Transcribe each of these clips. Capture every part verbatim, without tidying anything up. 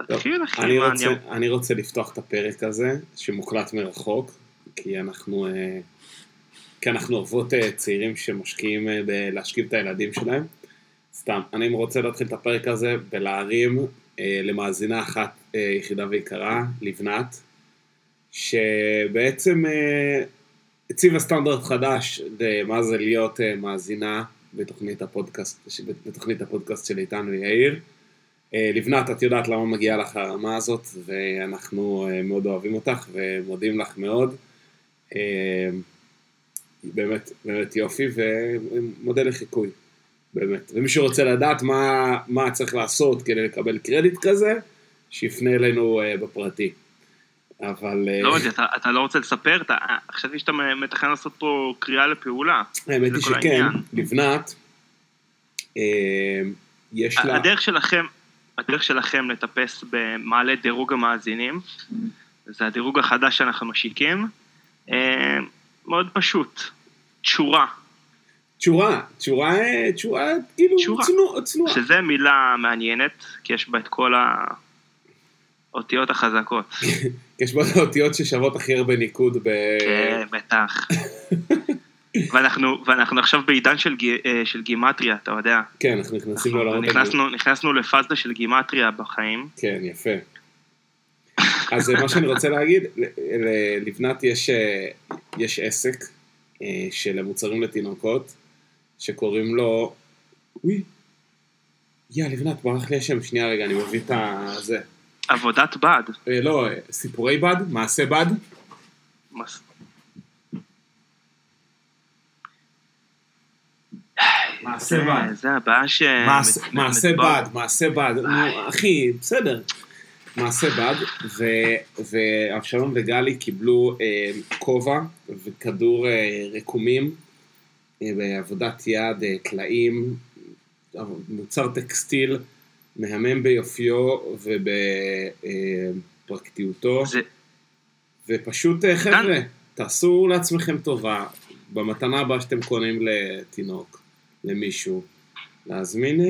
תתחיל אחי. אני רוצה, אני רוצה לפתוח את הפרק הזה, שמוקלט מרחוק, כי אנחנו, כי אנחנו אוהבות צעירים שמשקיעים להשכיב את הילדים שלהם. סתם, אני רוצה להתחיל את הפרק הזה בלהרים למאזינה אחת יחידה ויקרה, לבנת, שבעצם הציבה סטנדרט חדש למה זה להיות מאזינה בתוכנית הפודקאסט, בתוכנית הפודקאסט של איתן ויאיר. לבנת, את יודעת למה מגיעה לך הרמה הזאת, ואנחנו מאוד אוהבים אותך ומודים לך מאוד. באמת, באמת יופי, ומודל לחיקוי, באמת. ומי שרוצה לדעת מה, מה צריך לעשות כדי לקבל קרדיט כזה, שיפנה אלינו בפרטי. אבל... לא, אתה, אתה לא רוצה לספר, אתה, חשבתי שאתה מתכן לעשות פה קריאה לפעולה. האמת היא שכן, לבנת, יש לה... הדרך שלכם, הדרך שלכם לטפס במעלה דירוג המאזינים, זה הדירוג החדש שאנחנו משיקים, מאוד פשוט, תשורה. תשורה, תשורה, תשורה, כאילו, צנועה. שזה מילה מעניינת, כי יש בה את כל האותיות החזקות. יש בה את האותיות ששוות הכי הרבה ניקוד ב... כן, בטח. ואנחנו, ואנחנו עכשיו בעידן של, של גימטריה, אתה יודע. כן, אנחנו נכנסים לעולמות. נכנסנו, נכנסנו לפאזה של גימטריה בחיים. כן, יפה. אז מה שאני רוצה להגיד, לבנת יש, יש עסק של מוצרים לתינוקות, שקוראים לו, אוי, יא, לבנת, ברח לי השם, שנייה רגע, אני מביא את זה. עבודת בד. לא, סיפורי בד, מעשה בד. מס... מעשה בד. זה הבאה ש... מעשה בד, מעשה בד. אחי, בסדר. מעשה בד, ואבשלום וגלי קיבלו כובע וכדור רקומים בעבודת יד, קלעים, מוצר טקסטיל, מהמם ביופיו ובפרקטיותו, ופשוט חבר'ה, תעשו לעצמכם טובה, במתנה הבאה שאתם קונים לתינוק, למישהו, להזמין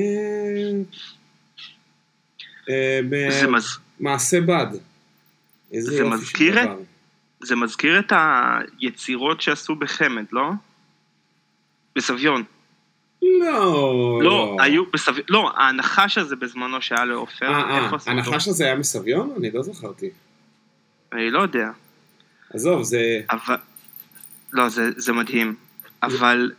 מעשה בד. זה מזכיר, זה מזכיר את היצירות שעשו בחמד, לא? בסביון. לא, לא, היו בסביון, לא, הנחש הזה בזמנו שהיה לאופר. הנחש הזה היה מסביון? אני לא זכרתי. אני לא יודע. עזוב, זה... לא, זה מדהים. אבל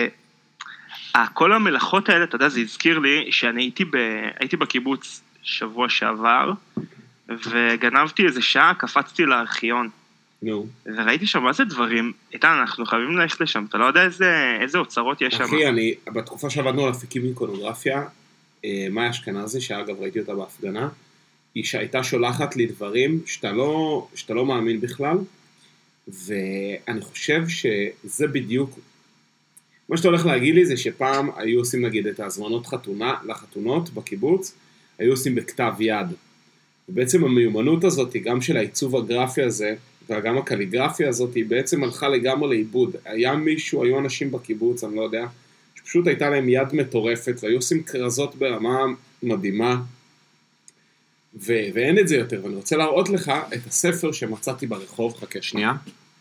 כל המלאכות האלה, אתה יודע, זה הזכיר לי שאני הייתי בקיבוץ שבוע שעבר, וגנבתי איזה שעה, קפצתי לארכיון. נו. וראיתי שם מה זה דברים, איתן, אנחנו חייבים ללכת לשם, אתה לא יודע איזה, איזה אוצרות יש שם. אחי, אני, בתקופה שעבדנו על אפיקים איקונוגרפיה, מאיה אשכנזי, שאגב ראיתי אותה בהפגנה, היא שהייתה שולחת לי דברים שאתה לא, שאתה לא מאמין בכלל, ואני חושב שזה בדיוק, מה שאתה הולך להגיד לי זה שפעם היו עושים נגיד את ההזמנות חתונה, לחתונות בקיבוץ, היו עושים בכתב יד. ובעצם המיומנות הזאת, גם של העיצוב הגרפי הזה, וגם הקליגרפיה הזאת, היא בעצם הלכה לגמרי לאיבוד. היה מישהו, היו אנשים בקיבוץ, אני לא יודע, שפשוט הייתה להם יד מטורפת, והיו עושים קרזות ברמה מדהימה, ו- ואין את זה יותר. ואני רוצה להראות לך את הספר שמצאתי ברחוב, חכה שנייה.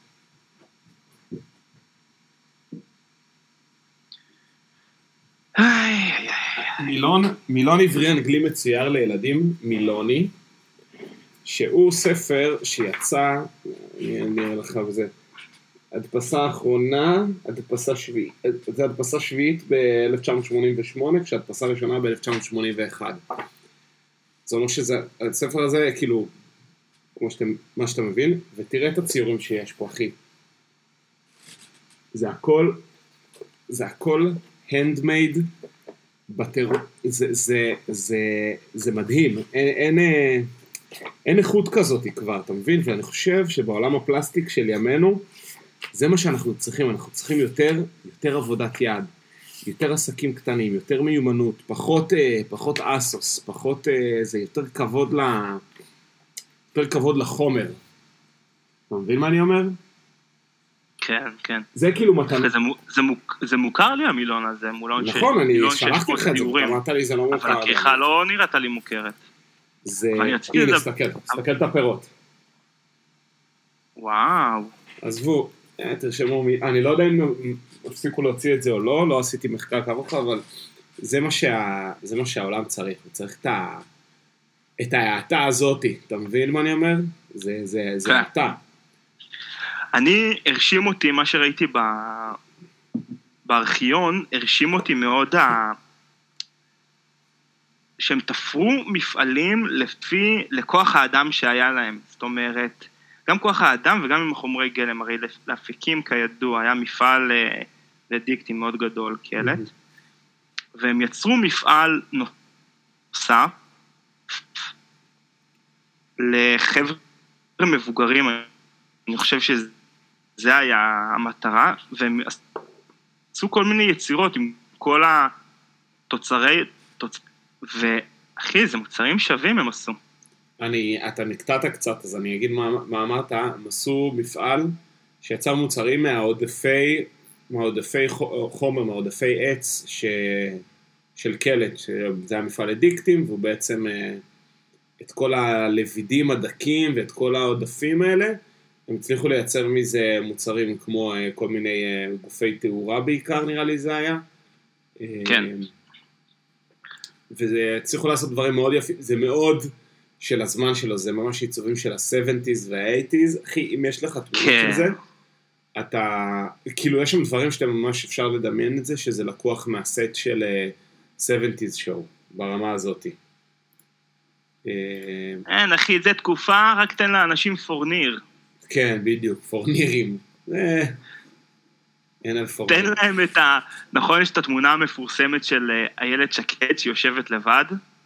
מילון, מילון עברי אנגלי מצויר לילדים, מילוני, שהוא ספר שיצא, אני אראה לך בזה, הדפסה האחרונה, הדפסה שביעית, זה הדפסה שביעית ב-אלף תשע מאות שמונים ושמונה, כשהדפסה הראשונה ב-אלף תשע מאות שמונים ואחת. זאת אומרת שזה, הספר הזה כאילו, כמו שאתם, מה שאתה מבין, ותראה את הציורים שיש פה, אחי. זה הכל, זה הכל handmade, בטר... זה, זה, זה, זה מדהים, אין, אין, אין איכות כזאת כבר, אתה מבין? ואני חושב שבעולם הפלסטיק של ימינו, זה מה שאנחנו צריכים, אנחנו צריכים יותר, יותר עבודת יד, יותר עסקים קטנים, יותר מיומנות, פחות, פחות אסוס, פחות, זה יותר כבוד ל... יותר כבוד לחומר. אתה מבין מה אני אומר? כן, כן. זה כאילו מתנה. זה, זה, מוק, זה מוכר לי המילון הזה, מילון נכון, ש... אני שלחתי לך את זה, אמרת לי זה לא מוכר. אבל הכריכה לא נראית לי מוכרת. זה, אבל אני רציתי הנה, לדבר- תסתכל, תסתכל את הפירות. וואו. עזבו, אה, תרשמו, מי- אני לא יודע אם הפסיקו להוציא את זה או לא, לא עשיתי מחקר כמוך, אבל זה מה, שה, זה מה שהעולם צריך, הוא צריך את, ה, את ההאטה הזאת, אתה מבין מה אני אומר? זה, זה, זה כן. האטה. אני, הרשים אותי, מה שראיתי ב... בארכיון, הרשים אותי מאוד ה... שהם תפרו מפעלים לפי, לכוח האדם שהיה להם. זאת אומרת, גם כוח האדם וגם עם החומרי גלם, הרי להפיקים כידוע, היה מפעל לדיקטים מאוד גדול, קלט, והם יצרו מפעל נוסף לחבר'ה מבוגרים, אני חושב שזה היה המטרה, והם עשו כל מיני יצירות עם כל התוצרי, תוצ... ואחי, זה מוצרים שווים הם עשו. אני, אתה נקטעת קצת, אז אני אגיד מה, מה אמרת, הם עשו מפעל שיצר מוצרים מהעודפי, מהעודפי חומר, מהעודפי עץ ש, של קלט, שזה היה מפעל אדיקטים, והוא בעצם את כל הלבידים הדקים ואת כל העודפים האלה, הם הצליחו לייצר מזה מוצרים כמו כל מיני גופי תאורה בעיקר, נראה לי זה היה. כן. והצליחו לעשות דברים מאוד יפים, זה מאוד של הזמן שלו, זה ממש עיצובים של ה-שבעים וה-שמונים. אחי, אם יש לך תמונות כן. של זה, אתה, כאילו יש שם דברים שאתה ממש אפשר לדמיין את זה, שזה לקוח מהסט של שבעים שואו, ברמה הזאת. אין, אחי, זה תקופה, רק תן לאנשים פורניר. כן, בדיוק, פורנירים. אין על פורניר. תן להם את ה... נכון, יש את התמונה המפורסמת של איילת שקד שיושבת לבד?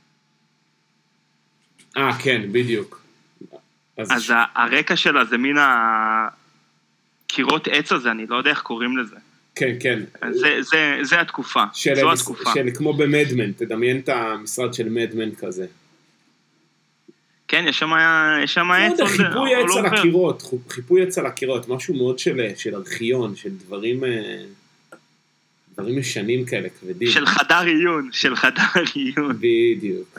אה, כן, בדיוק. אז, אז ש... הרקע שלה זה מין הקירות עץ הזה, אני לא יודע איך קוראים לזה. כן, כן. זה, זה, זה התקופה, של זו המס... התקופה. של כמו במדמן, תדמיין את המשרד של מדמן כזה. כן, יש שם, יש שם עץ. לא יודע, חיפוי עץ על הקירות, חיפוי עץ על הקירות, משהו מאוד של, של ארכיון, של דברים, דברים משנים כאלה, כבדים. של חדר עיון, של חדר עיון. בדיוק.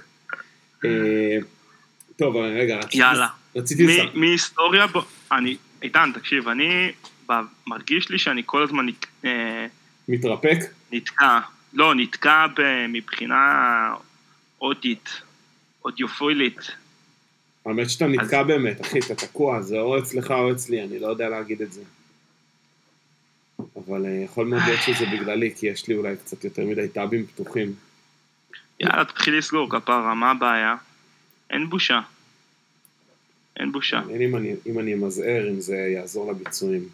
טוב, רגע, רציתי... יאללה. רציתי לספר. מהיסטוריה, אני, איתן, תקשיב, אני מרגיש לי שאני כל הזמן מתרפק? נתקע, לא, נתקע מבחינה אודית, אודיופוילית. האמת שאתה נתקע באמת, אחי, אתה תקוע, זה או אצלך או אצלי, אני לא יודע להגיד את זה. אבל יכול מאוד להיות שזה בגללי, כי יש לי אולי קצת יותר מדי טאבים פתוחים. יאללה, תתחיל לסגור כפרה, מה הבעיה? אין בושה. אין בושה. אם אני, אם אני מזהר, אם זה יעזור לביצועים.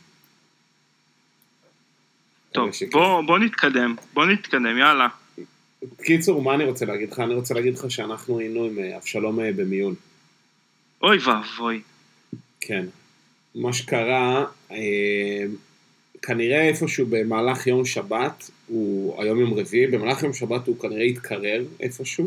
טוב, בוא, בוא נתקדם, בוא נתקדם, יאללה. קיצור, מה אני רוצה להגיד לך? אני רוצה להגיד לך שאנחנו היינו עם אבשלום במיון. אוי ואבוי. כן. מה שקרה, אה, כנראה איפשהו במהלך יום שבת, הוא היום יום רביעי, במהלך יום שבת הוא כנראה התקרר איפשהו,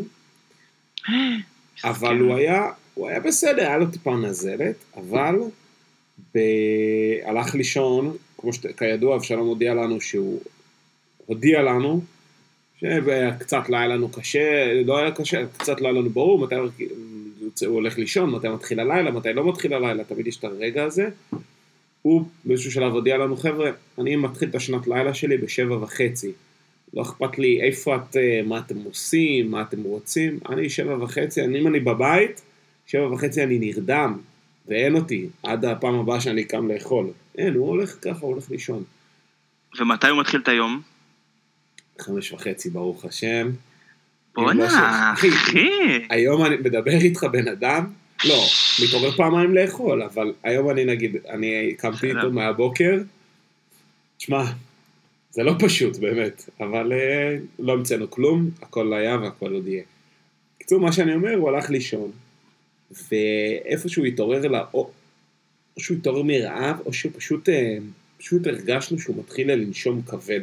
אבל הוא היה, הוא היה בסדר, היה לו טיפה נזלת, אבל ב... הלך לישון, כמו שכידוע, אבשלום הודיע לנו שהוא, הודיע לנו, שקצת לא היה לנו קשה, לא היה קשה, קצת לא היה לנו ברור, מתי הוא הולך לישון, מתי מתחיל הלילה, מתי לא מתחיל הלילה, תמיד יש את הרגע הזה. הוא באיזשהו שלב הודיע לנו, חבר'ה, אני מתחיל את השנת לילה שלי בשבע וחצי, לא אכפת לי איפה את, מה אתם עושים, מה אתם רוצים, אני שבע וחצי, אני, אם אני בבית, שבע וחצי אני נרדם, ואין אותי, עד הפעם הבאה שאני קם לאכול. אין, הוא הולך ככה, הוא הולך לישון. ומתי הוא מתחיל את היום? חמש וחצי, ברוך השם. בוא'נה, אחי. היום אני מדבר איתך בן אדם, לא, מתעורר פעמיים לאכול, אבל היום אני נגיד, אני קמתי איתו מהבוקר, תשמע, זה לא פשוט באמת, אבל לא המצאנו כלום, הכל היה והכל עוד יהיה. קצור, מה שאני אומר, הוא הלך לישון, ואיפה שהוא התעורר לה, או שהוא התעורר מרעב, או שהוא פשוט, פשוט הרגשנו שהוא מתחיל לנשום כבד.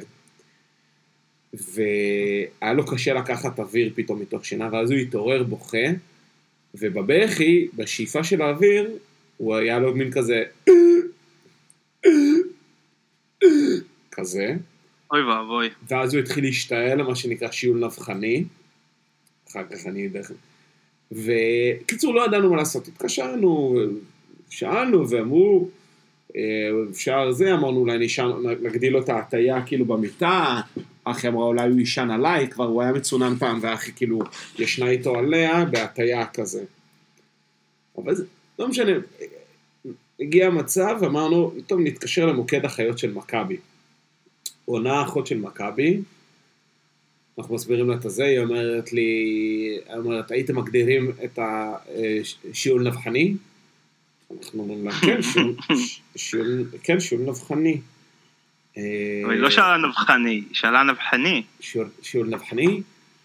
והיה לו קשה לקחת אוויר פתאום מתוך שינה, ואז הוא התעורר בוכה, ובבכי, בשאיפה של האוויר, הוא היה לו מין כזה, כזה. אוי ואבוי. ואז הוא התחיל להשתעל, מה שנקרא שיעול נבחני, אחר כך אני יודע, וקיצור, לא ידענו מה לעשות, התקשרנו, שאלנו ואמרו, אפשר זה, אמרנו אולי נשאר, נגדיל לו את ההטייה כאילו במיטה, אחי אמרה אולי הוא ישן עליי, כבר הוא היה מצונן פעם, ואחי כאילו ישנה איתו עליה, בהטייה כזה. אבל זה, לא משנה, הגיע המצב, אמרנו, טוב, נתקשר למוקד החיות של מכבי. עונה אחות של מכבי, אנחנו מסבירים לה את זה, היא אומרת לי, היא אומרת, הייתם מגדירים את השיעול נבחני? אנחנו אומרים לה, כן, שיעול, כן, שיעול נבחני. אבל היא לא שאלה נבחני, היא שאלה נבחני. שיעול נבחני,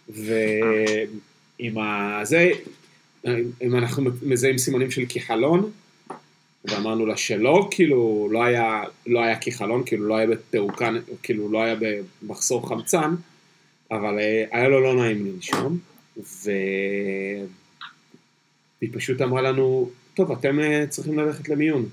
ועם זה, אם אנחנו מזהים סימנים של כיחלון, ואמרנו לה שלא, כאילו לא היה, לא היה כיחלון, כאילו לא היה בתאוקן, כאילו לא היה במחסור חמצן, אבל היה לו לא נעים לנשום, והיא פשוט אמרה לנו, טוב, אתם צריכים ללכת למיון.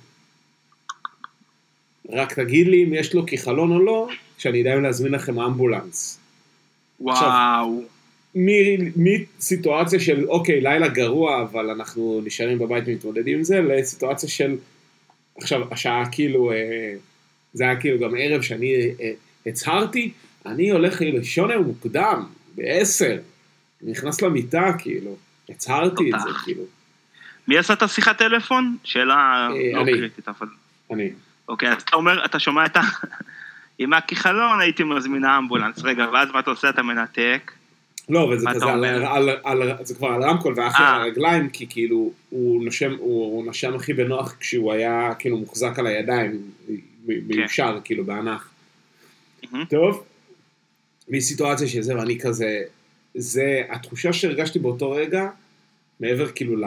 רק תגיד לי אם יש לו כיחלון או לא, שאני יודע אם להזמין לכם אמבולנס. וואו. עכשיו, מסיטואציה של, אוקיי, לילה גרוע, אבל אנחנו נשארים בבית ומתמודדים עם זה, לסיטואציה של, עכשיו, השעה כאילו, זה היה כאילו גם ערב שאני הצהרתי, אני הולך לישון היום מוקדם, בעשר, נכנס למיטה, כאילו, הצהרתי את זה, כאילו. מי עשה את השיחת טלפון? שאלה לא קריטית, אבל... אני. אוקיי, אז אתה אומר, אתה שומע את ה... עם הכיחלון הייתי מזמינה אמבולנס, רגע, ואז מה אתה עושה? אתה מנתק. לא, וזה כזה, זה כבר על רמקול, ואחרי על הרגליים, כי כאילו, הוא נשם הכי בנוח, כשהוא היה כאילו מוחזק על הידיים, מיושר, כאילו, בענך. טוב, מסיטואציה של זה, ואני כזה, זה, התחושה שהרגשתי באותו רגע, מעבר כאילו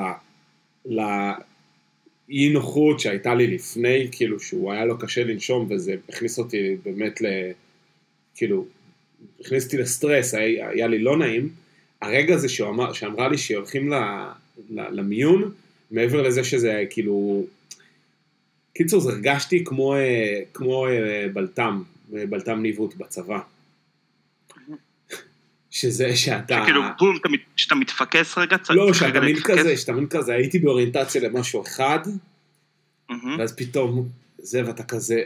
לאי נוחות שהייתה לי לפני, כאילו שהוא היה לו קשה לנשום, וזה הכניס אותי באמת ל... כאילו, הכניס אותי לסטרס, היה, היה לי לא נעים, הרגע הזה שאמר, שאמרה לי שהולכים ל, ל, למיון, מעבר לזה שזה כאילו, קיצור, זה הרגשתי כמו, כמו בלטם, בלטם ניווט בצבא. שזה שאתה... שכאילו בום, שאתה מתפקס רגע? לא, שאתה מין כזה, שאתה מין כזה, הייתי באוריינטציה למשהו אחד, ואז פתאום זה ואתה כזה,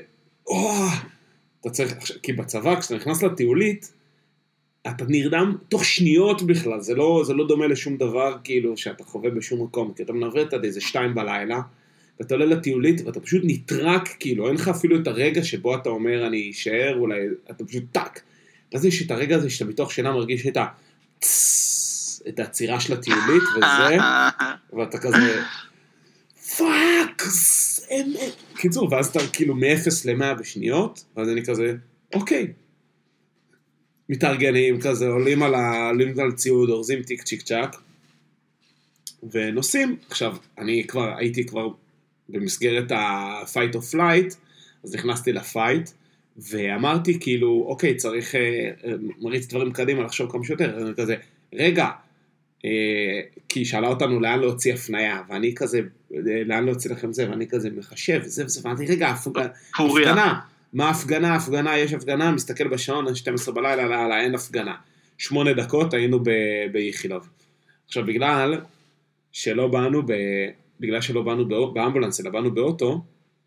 אתה צריך, כי בצבא, כשאתה נכנס לטיולית, אתה נרדם תוך שניות בכלל, זה לא, זה לא דומה לשום דבר, כאילו, שאתה חווה בשום מקום, כי אתה מנווט עד איזה שתיים בלילה, ואתה עולה לטיולית, ואתה פשוט נטרק, כאילו, אין לך אפילו את הרגע שבו אתה אומר, אני אשאר, אולי, אתה פשוט טק. אז יש את הרגע הזה, שאתה מתוך שינה מרגיש את ה... את העצירה של הטיולית, וזה, ואתה כזה, פאק, קיצור, ואז אתה כאילו מ-אפס ל-מאה בשניות, ואז אני כזה, אוקיי, מתארגנים כזה, עולים על, ה... עולים על ציוד, אורזים טיק צ'יק צ'ק, ונוסעים. עכשיו, אני כבר, הייתי כבר במסגרת ה-fight or flight, אז נכנסתי ל-fight, ואמרתי כאילו, אוקיי, צריך מריץ דברים קדימה, לחשוב כמה שיותר, אז אני כזה, רגע, כי היא שאלה אותנו לאן להוציא הפנייה, ואני כזה, לאן להוציא לכם זה, ואני כזה מחשב, וזה וזה, ואני רגע, הפגנה, מה הפגנה, הפגנה, יש הפגנה, מסתכל בשעון, שתים עשרה בלילה, לא, לא, אין הפגנה. שמונה דקות היינו באיכילוב. עכשיו, בגלל שלא באנו, בגלל שלא באנו באמבולנס, אלא באנו באוטו,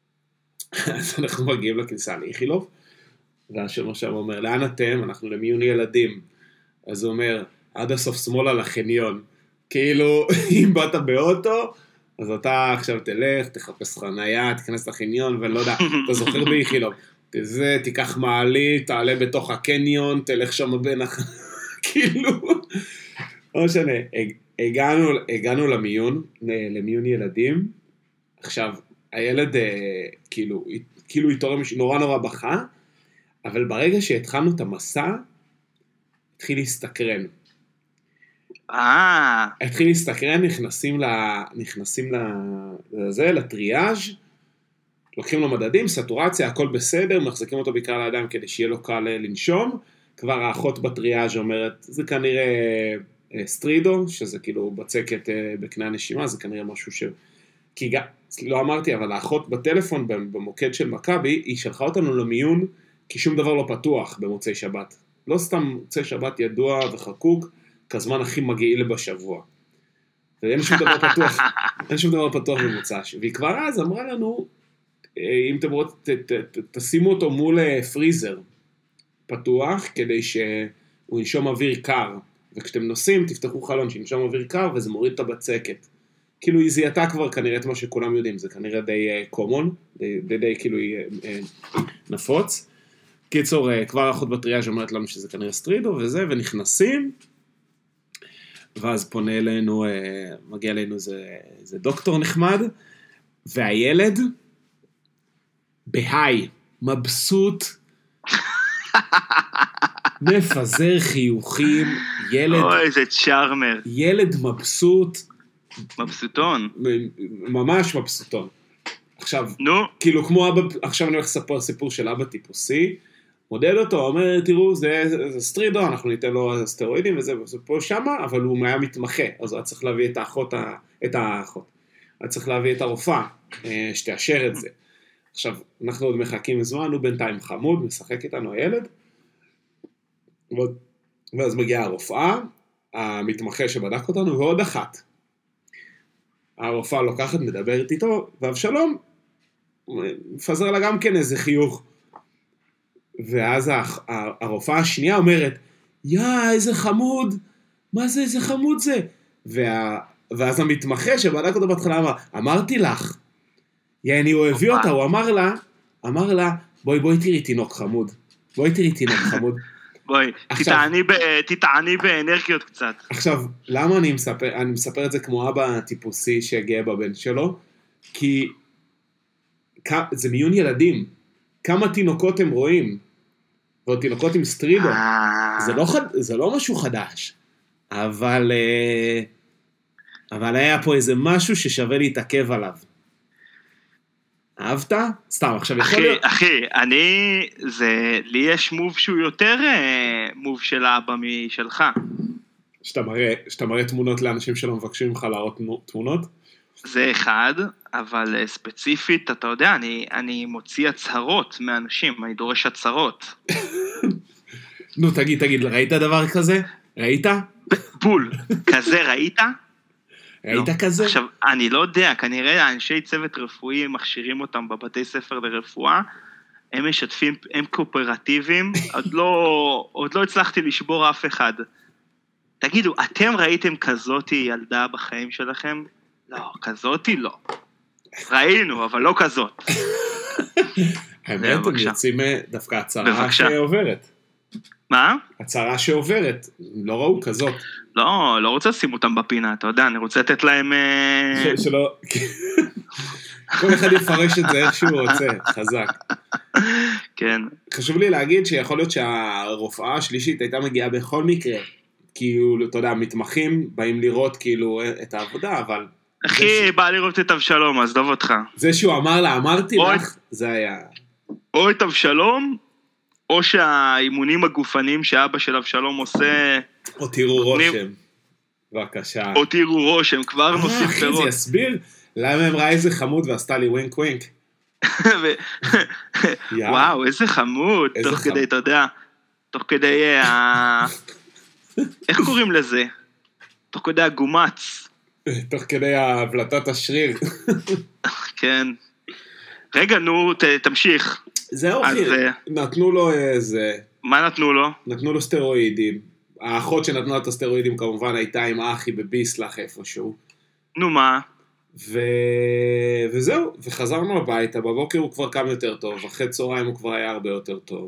אז אנחנו מגיעים לכניסה לאיכילוב, והשומר שם אומר, לאן אתם? אנחנו למיון ילדים. אז הוא אומר, עד הסוף שמאלה לחניון. כאילו, אם באת באוטו, אז אתה עכשיו תלך, תחפש חנייה, תיכנס לחניון, ולא יודע, אתה זוכר באיכילוב. תזה, תיקח מעלית, תעלה בתוך הקניון, תלך שם בין הח... כאילו, לא משנה, הגענו, הגענו למיון, למיון ילדים, עכשיו, הילד כאילו, כאילו התעורר נורא נורא בכה, אבל ברגע שהתחלנו את המסע, התחיל להסתקרן. אה. התחיל להסתקרן, נכנסים ל... נכנסים לזה, לטריאז', לוקחים לו מדדים, סטורציה, הכל בסדר, מחזיקים אותו בקרע לידיים כדי שיהיה לו קל לנשום, כבר האחות בטריאז' אומרת, זה כנראה סטרידו, שזה כאילו בצקת בקנה הנשימה, זה כנראה משהו ש... כי לא אמרתי, אבל האחות בטלפון, במוקד של מכבי, היא שלחה אותנו למיון, כי שום דבר לא פתוח במוצאי שבת. לא סתם מוצאי שבת ידוע וחקוק, כזמן הכי מגעיל בשבוע. ואין שום דבר פתוח, אין שום דבר פתוח במוצ"ש. והיא כבר אז אמרה לנו, אם אתם רוצים, תשימו אותו מול פריזר פתוח, כדי שהוא ינשום אוויר קר. וכשאתם נוסעים, תפתחו חלון שינשום אוויר קר, וזה מוריד את הבצקת. כאילו היא זיהתה כבר כנראה את מה שכולם יודעים, זה כנראה די קומון, די, די, די כאילו היא נפוץ. קיצור, כבר האחות בטריאז' אומרת לנו שזה כנראה סטרידו וזה, ונכנסים, ואז פונה אלינו, מגיע אלינו זה, זה דוקטור נחמד, והילד, בהיי, מבסוט, מפזר חיוכים, ילד, אוי, איזה צ'ארמר. ילד מבסוט, מבסוטון. ממש מבסוטון. עכשיו, נו. כאילו כמו אבא, עכשיו אני הולך לספר סיפור של אבא טיפוסי, מודד אותו, אומר, תראו, זה, זה סטרידו, אנחנו ניתן לו סטרואידים וזה, וזה פה שמה, אבל הוא היה מתמחה, אז הוא צריך להביא את האחות, את האחות. הוא צריך להביא את הרופאה, שתאשר את זה. עכשיו, אנחנו עוד מחכים זמן, הוא בינתיים חמוד, משחק איתנו הילד, ואז מגיעה הרופאה, המתמחה שבדק אותנו, ועוד אחת. הרופאה לוקחת, מדברת איתו, ואבשלום מפזר לה גם כן איזה חיוך. ואז הרופאה השנייה אומרת, יא, איזה חמוד, מה זה, איזה חמוד זה? וה, ואז המתמחה שבדק אותו בהתחלה אמר, אמרתי לך, יעני, הוא הביא אותה, הוא אמר לה, אמר לה, בואי, בואי תראי תינוק חמוד, בואי תראי תינוק חמוד. בואי, תטעני באנרגיות קצת. עכשיו, למה אני מספר, אני מספר את זה כמו אבא טיפוסי שהגיע בבן שלו? כי זה מיון ילדים. כמה תינוקות הם רואים? ועוד תינוקות עם סטרידו. זה לא, זה לא משהו חדש. אבל, אבל היה פה איזה משהו ששווה להתעכב עליו. אהבת? סתם, עכשיו אחי, להיות... אחי, אני, זה, לי יש מוב שהוא יותר אה, מוב של אבא משלך. שאתה מראה, שאתה מראה תמונות לאנשים שלא מבקשים לך להראות תמונות? זה אחד, אבל אה, ספציפית, אתה יודע, אני, אני מוציא הצהרות מאנשים, אני דורש הצהרות. נו, תגיד, תגיד, ראית דבר כזה? ראית? בול, כזה ראית? ראית כזה? עכשיו, אני לא יודע, כנראה אנשי צוות רפואי מכשירים אותם בבתי ספר לרפואה, הם משתפים, הם קואופרטיביים, עוד לא, עוד לא הצלחתי לשבור אף אחד. תגידו, אתם ראיתם כזאתי ילדה בחיים שלכם? לא, כזאתי לא. ראינו, אבל לא כזאת. האמת, הם יוצאים דווקא הצהרה שעוברת. מה? הצהרה שעוברת, לא ראו כזאת. לא, לא רוצה לשים אותם בפינה, אתה יודע, אני רוצה לתת להם... שלא... כל אחד יפרש את זה איך שהוא רוצה, חזק. כן. חשוב לי להגיד שיכול להיות שהרופאה השלישית הייתה מגיעה בכל מקרה, כאילו, אתה יודע, מתמחים באים לראות כאילו את העבודה, אבל... אחי, בא לראות את אבשלום, אז דוב אותך. זה שהוא אמר לה, אמרתי לך, זה היה... או את אבשלום, או שהאימונים הגופניים שאבא של אבשלום עושה... או תראו רושם, בבקשה. או תראו רושם, כבר נוסיף פירות. אחי, זה יסביר למה הם ראה איזה חמוד ועשתה לי ווינק ווינק. וואו, איזה חמוד, תוך כדי, אתה יודע, תוך כדי, איך קוראים לזה? תוך כדי הגומץ. תוך כדי הבלטת השריר. כן. רגע, נו, תמשיך. זהו, אחי, נתנו לו איזה... מה נתנו לו? נתנו לו סטרואידים. האחות שנתנה את הסטרואידים כמובן הייתה עם אחי בביסלח איפשהו. נו מה? ו... וזהו, וחזרנו הביתה, בבוקר הוא כבר קם יותר טוב, אחרי צהריים הוא כבר היה הרבה יותר טוב.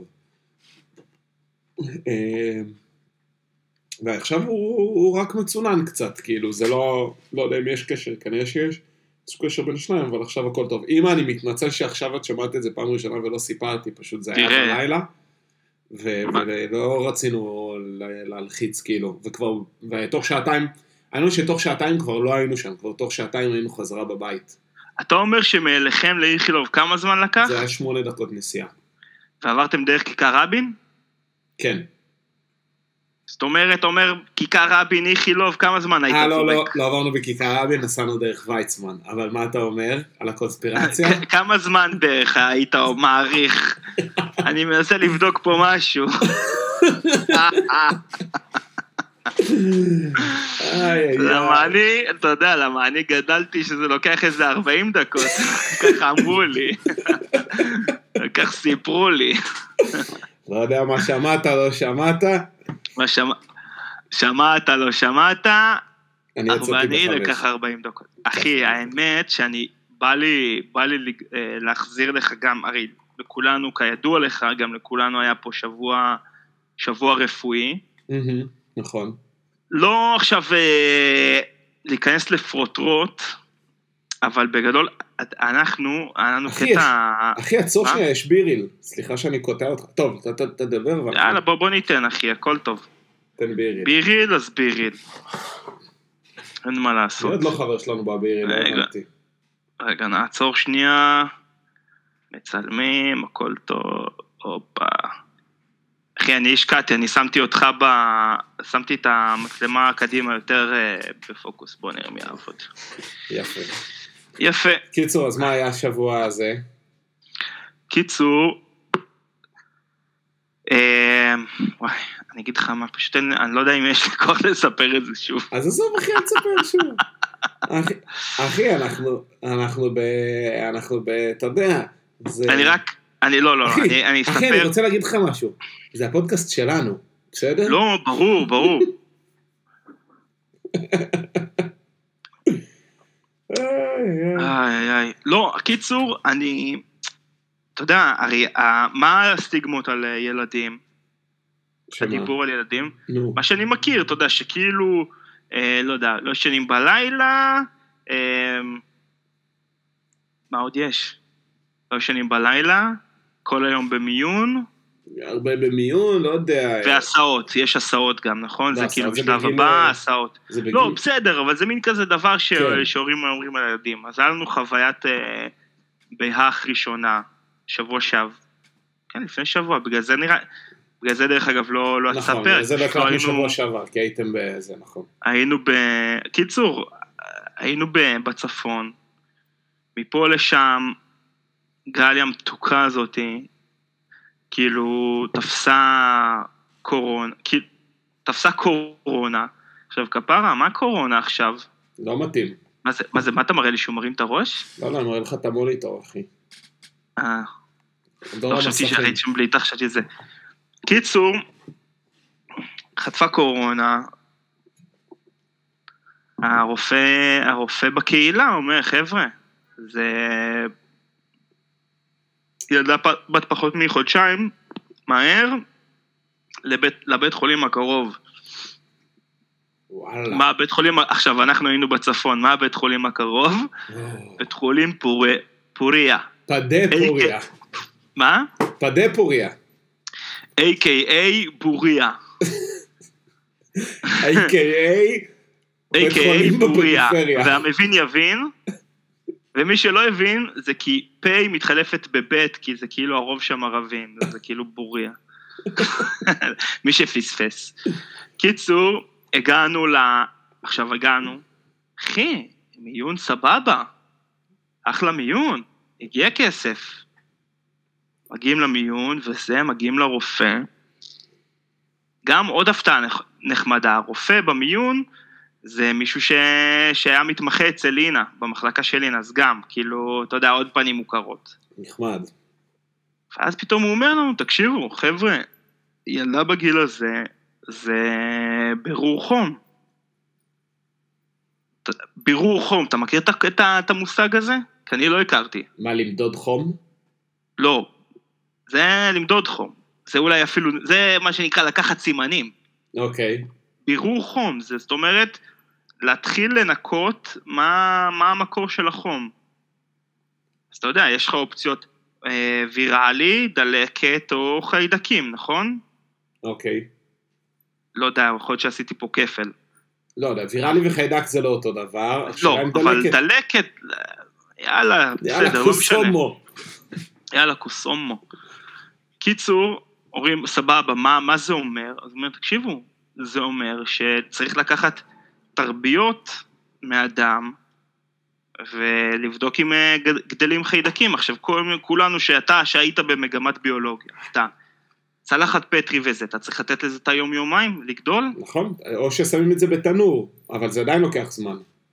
ועכשיו הוא, הוא רק מצונן קצת, כאילו, זה לא, לא יודע אם יש קשר, כנראה שיש, יש קשר בין שניים, אבל עכשיו הכל טוב. אמא, אני מתנצל שעכשיו את שמעת את זה פעם ראשונה ולא סיפרתי, פשוט זה היה בלילה, ו- ולא רצינו להלחיץ, כאילו, וכבר, ותוך שעתיים, היינו שתוך שעתיים כבר לא היינו שם, כבר תוך שעתיים היינו חזרה בבית. אתה אומר שמאליכם לאיכילוב כמה זמן לקח? זה היה שמונה דקות נסיעה. ועברתם דרך כיכר רבין? כן. זאת אומרת, אומר, כיכר רבין, איכילוב, כמה זמן היית צורק? לא, לא, לא עברנו בכיכר רבין, נסענו דרך ויצמן. אבל מה אתה אומר על הקונספירציה? כמה זמן דרך היית מעריך? אני מנסה לבדוק פה משהו. למה אני, אתה יודע, למה אני גדלתי שזה לוקח איזה ארבעים דקות, ככה אמרו לי, כך סיפרו לי. לא יודע מה שמעת, לא שמעת? מה שמעת, שמעת, לא שמעת, אני יצאתי בחמש. אני לקח ארבעים דקות. אחי, האמת שאני, בא לי, בא לי להחזיר לך גם, הרי לכולנו, כידוע לך, גם לכולנו היה פה שבוע, שבוע רפואי. נכון. לא עכשיו להיכנס לפרוטרוט, אבל בגדול, אנחנו, אנחנו קטע... אחי, עצור שנייה, יש ביריל. סליחה שאני קוטע אותך. טוב, אתה תדבר. יאללה, בוא, בוא ניתן, אחי, הכל טוב. תן ביריל. ביריל, אז ביריל. אין מה לעשות. עוד לא חבר שלנו בביריל, לא הבנתי. רגע, נעצור שנייה. מצלמים, הכל טוב. הופה. אחי, אני השקעתי, אני שמתי אותך ב... שמתי את המצלמה הקדימה יותר בפוקוס. בוא נראה מי יעבוד. יפה. יפה. קיצור, אז מה היה השבוע הזה? קיצור, וואי, אני אגיד לך מה, פשוט אני לא יודע אם יש לי כוח לספר את זה שוב. אז עזוב, אחי, אני אספר שוב. אחי, אנחנו, אנחנו ב... אנחנו ב... אתה יודע, זה... אני רק, אני לא, לא, אני אספר... אחי, אני רוצה להגיד לך משהו. זה הפודקאסט שלנו, בסדר? לא, ברור, ברור. איי, איי, לא, הקיצור, אני, אתה יודע, הרי, מה הסטיגמות על ילדים? הדיבור על ילדים? מה שאני מכיר, אתה יודע, שכאילו, לא יודע, לא ישנים בלילה, מה עוד יש? לא ישנים בלילה, כל היום במיון, הרבה במיון, לא יודע. והסעות, יש הסעות גם, נכון? זה כאילו בשלב הבא, הסעות. לא, בסדר, אבל זה מין כזה דבר שהורים אומרים על הילדים. אז היה לנו חוויית בהך ראשונה, שבוע שב. כן, לפני שבוע, בגלל זה נראה, בגלל זה דרך אגב לא אספר. נכון, זה לא קרה בשבוע שעבר, כי הייתם בזה, נכון. היינו בקיצור, היינו בצפון, מפה לשם, גליה מתוקה הזאתי, כאילו, תפסה קורונה, כאילו, תפסה קורונה. עכשיו, כפרה, מה קורונה עכשיו? לא מתאים. מה זה, מה זה, מה אתה מראה לי שהוא מרים את הראש? לא, לא, אני מראה לך את המוניטור, אחי. אה. לא חשבתי שהייתי שם בלי איתך, חשבתי זה. קיצור, חטפה קורונה, הרופא, הרופא בקהילה אומר, חבר'ה, זה... ילדה בת פחות מחודשיים, מהר, לבית, לבית חולים הקרוב. וואלה. מה הבית חולים, עכשיו אנחנו היינו בצפון, מה הבית חולים הקרוב? בית חולים פוריה. פוריה. פדה פוריה. מה? פדה פוריה. איי קיי איי בוריה. איי קיי איי בית חולים בפריפריה. והמבין יבין, ומי שלא הבין, זה כי פי מתחלפת בבית, כי זה כאילו הרוב שם ערבים, זה כאילו בוריה. מי שפספס. קיצור, הגענו ל... עכשיו הגענו, אחי, מיון סבבה, אחלה מיון, הגיע כסף. מגיעים למיון, וזה, מגיעים לרופא. גם עוד הפתעה נחמדה, הרופא במיון, זה מישהו ש... שהיה מתמחה אצל לינה, במחלקה של לינה, אז גם, כאילו, אתה יודע, עוד פנים מוכרות. נחמד. ואז פתאום הוא אומר לנו, תקשיבו, חבר'ה, ילדה בגיל הזה, זה בירור חום. בירור חום, אתה מכיר את, את, את המושג הזה? כי אני לא הכרתי. מה, למדוד חום? לא, זה למדוד חום. זה אולי אפילו, זה מה שנקרא לקחת סימנים. אוקיי. בירור חום, זה זאת אומרת, להתחיל לנקות מה, מה המקור של החום. אז אתה יודע, יש לך אופציות אה, ויראלי, דלקת או חיידקים, נכון? אוקיי. לא יודע, יכול להיות שעשיתי פה כפל. לא יודע, ויראלי וחיידק זה לא אותו דבר. לא, אבל דלקת, דלקת יאללה, יאללה בסדר, קוסומו. לא יאללה, קוסומו. קיצור, אומרים, סבבה, מה, מה זה אומר? אז אומר, תקשיבו, זה אומר שצריך לקחת תרביות מאדם, ולבדוק אם גדלים חיידקים. עכשיו, כולנו שאתה, שהיית במגמת ביולוגיה, אתה, צלחת פטרי וזה, אתה צריך לתת לזה את היום יומיים, לגדול? נכון, או ששמים את זה בתנור, אבל זה עדיין לוקח זמן.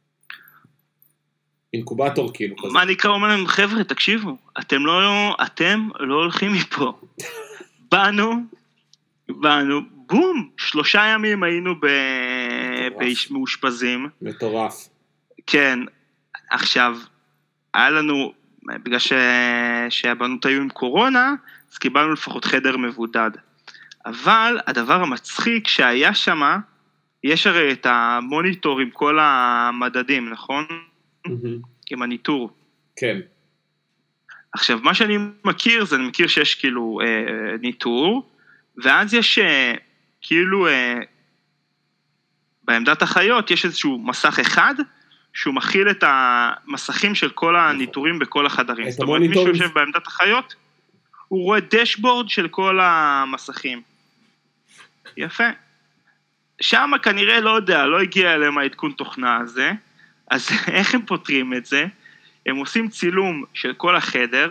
אינקובטור כאילו כזה. מה נקרא אומר להם, חבר'ה, תקשיבו, אתם לא, אתם לא הולכים מפה. באנו, באנו, בום, שלושה ימים היינו במאושפזים. מטורף. כן, עכשיו, היה לנו, בגלל ש... שהבנות היו עם קורונה, אז קיבלנו לפחות חדר מבודד. אבל הדבר המצחיק שהיה שם, יש הרי את המוניטור עם כל המדדים, נכון? עם הניטור. כן. עכשיו, מה שאני מכיר, זה אני מכיר שיש כאילו אה, ניטור, ואז יש אה, כאילו, אה, בעמדת החיות יש איזשהו מסך אחד, שהוא מכיל את המסכים של כל הניטורים בכל החדרים. זאת אומרת, מי שיושב בעמדת החיות, הוא רואה דשבורד של כל המסכים. יפה. שם כנראה לא יודע, לא הגיע אליהם העדכון תוכנה הזה, אז איך הם פותרים את זה? הם עושים צילום של כל החדר,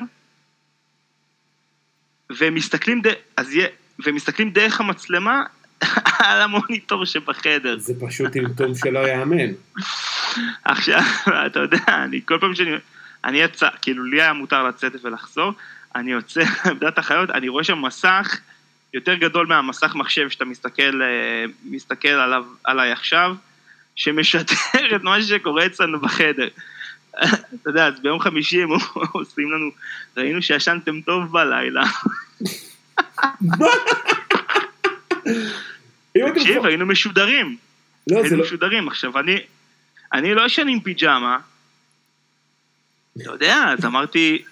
והם מסתכלים, ד... אז יה... והם מסתכלים דרך המצלמה על המוניטור שבחדר. זה פשוט טמטום שלא יאמן. עכשיו, אתה יודע, אני כל פעם שאני, אני יצא, כאילו לי היה מותר לצאת ולחזור, אני יוצא בעמדת החיות, אני רואה שם מסך יותר גדול מהמסך מחשב שאתה מסתכל, מסתכל עליו, עליי עכשיו, שמשתר את מה שקורה אצלנו בחדר. אתה יודע, אז ביום חמישי הם עושים לנו, ראינו שישנתם טוב בלילה. תקשיב, היינו משודרים. היינו משודרים. עכשיו, אני, אני לא ישן עם פיג'מה, אתה יודע, אז אמרתי,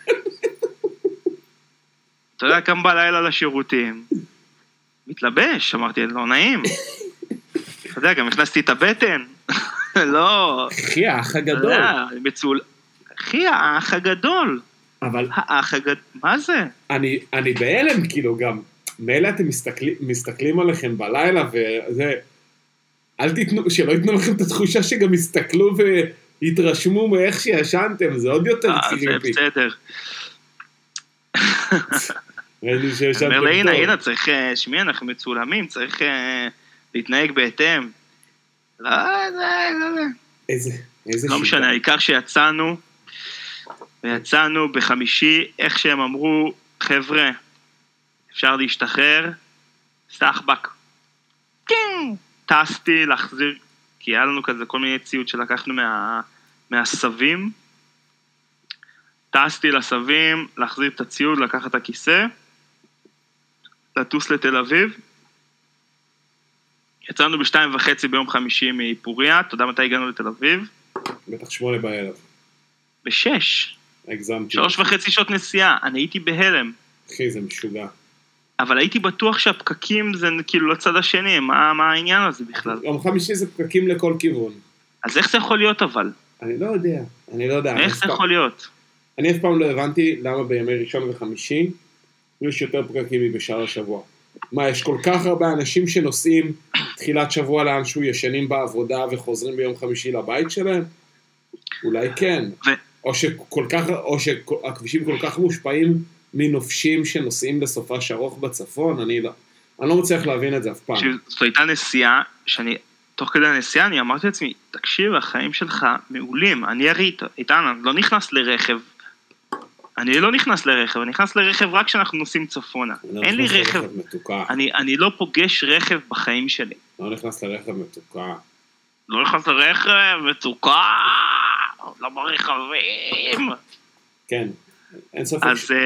אתה יודע, קם בלילה לשירותים, מתלבש, אמרתי, לא נעים. אתה יודע, גם הכנסתי את הבטן. לא. אחי, האח הגדול. מצול. אחי, האח הגדול. אבל... האח הגדול, מה זה? אני, אני בהלם, כאילו, גם, מאלה אתם מסתכלים, מסתכלים עליכם בלילה, וזה, אל תיתנו, שלא ייתנו לכם את התחושה שגם יסתכלו והתרשמו מאיך שישנתם, זה עוד יותר ציריפי. זה בסדר. ראיתי שישנתם טוב. אומר לה, הנה, הנה, צריך, שמי, אנחנו מצולמים, צריך להתנהג בהתאם. לא, לא, לא. איזה, איזה לא משנה, העיקר שיצאנו, ויצאנו בחמישי, איך שהם אמרו, חבר'ה, אפשר להשתחרר, סחבק. כן, טסתי להחזיר, כי היה לנו כזה כל מיני ציוד שלקחנו מה, מהסבים, טסתי לסבים, להחזיר את הציוד, לקחת את הכיסא, לטוס לתל אביב, יצאנו בשתיים וחצי ביום חמישי מפוריה, אתה יודע מתי הגענו לתל אביב? בטח שמונה בערב. בשש. הגזמתי. שלוש וחצי שעות נסיעה, אני הייתי בהלם. אחי, זה משוגע. אבל הייתי בטוח שהפקקים זה כאילו לצד השני, מה, מה העניין הזה בכלל? יום חמישי זה פקקים לכל כיוון. אז איך זה יכול להיות אבל? אני לא יודע, אני לא יודע. איך זה יכול להיות? אני אף פעם לא הבנתי למה בימי ראשון וחמישי יש יותר פקקים מבשאר השבוע. מה, יש כל כך הרבה אנשים שנוסעים תחילת שבוע לאנשהו, ישנים בעבודה וחוזרים ביום חמישי לבית שלהם? אולי כן. ו... או שכל כך, או שהכבישים כל כך מושפעים מנופשים שנוסעים לסופה שרוך בצפון, אני לא, אני לא מצליח להבין את זה אף פעם. זו הייתה נסיעה, שאני, תוך כדי הנסיעה אני אמרתי לעצמי, תקשיב, החיים שלך מעולים, אני הרי, איתן, אני לא נכנס לרכב, אני לא נכנס לרכב, אני נכנס לרכב רק כשאנחנו נוסעים צפונה. אין לי רכב, אני, אני לא פוגש רכב בחיים שלי. לא נכנס לרכב מתוקה. לא נכנס לרכב מתוקה, לא ברכבים. כן, אין ספק. אז... ש...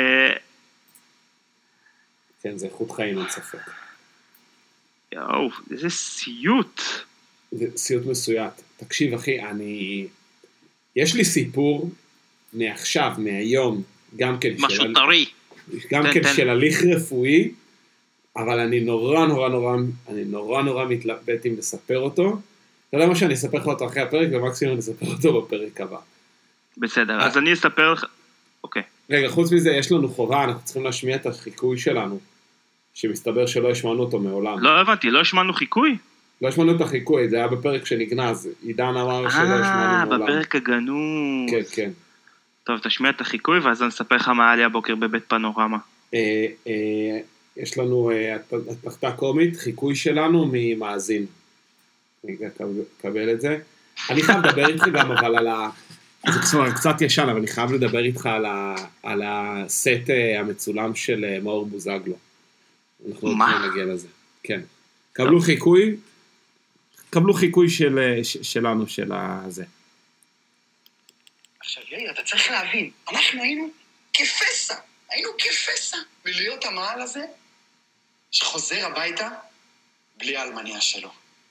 כן, זה איכות חיים, אין ספק. יאו, איזה סיוט. זה סיוט מסויט. תקשיב, אחי, אני... יש לי סיפור מעכשיו, מהיום, גם כן משהו של... טרי. גם תן, כן תן. של הליך רפואי, אבל אני נורא נורא נורא, אני נורא נורא מתלבט אם לספר אותו. אתה יודע מה שאני אספר לך אותו אחרי הפרק, ומקסימום נספר אותו בפרק הבא. בסדר, אז אני אספר לך... אוקיי. רגע, חוץ מזה, יש לנו חובה, אנחנו צריכים להשמיע את החיקוי שלנו, שמסתבר שלא השמענו אותו מעולם. לא הבנתי, לא השמענו חיקוי? לא השמענו את החיקוי, זה היה בפרק שנגנז. עידן אמר שלא השמענו מעולם. אה, בפרק הגנוז. כן, כן. טוב, תשמיע את החיקוי, ואז אני אספר לך מה היה לי הבוקר בבית פנורמה. יש לנו התחתה קומית, חיקוי שלנו ממאזין. אני אקבל את זה. אני חייב לדבר איתך גם אבל על ה... זה כבר קצת ישן, אבל אני חייב לדבר איתך על, ה... על הסט המצולם של מאור בוזגלו. אנחנו מה? נגיע לזה. כן. קבלו חיקוי, קבלו חיקוי של, שלנו, של הזה. עכשיו, יאיר, אתה צריך להבין, אנחנו היינו כפסע, היינו כפסע, ולהיות המעל הזה, שחוזר הביתה, בלי האלמניה שלו.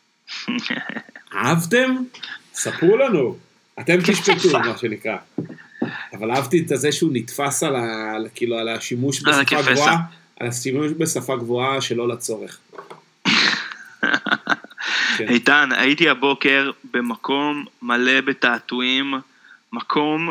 אהבתם? ספרו לנו. אתם תשפטו, מה שנקרא. אבל אהבתי את זה שהוא נתפס על, ה, כאילו, על השימוש בשפה גבוהה, על השימוש בשפה גבוהה שלא לצורך. איתן, הייתי הבוקר במקום מלא בתעתועים, מקום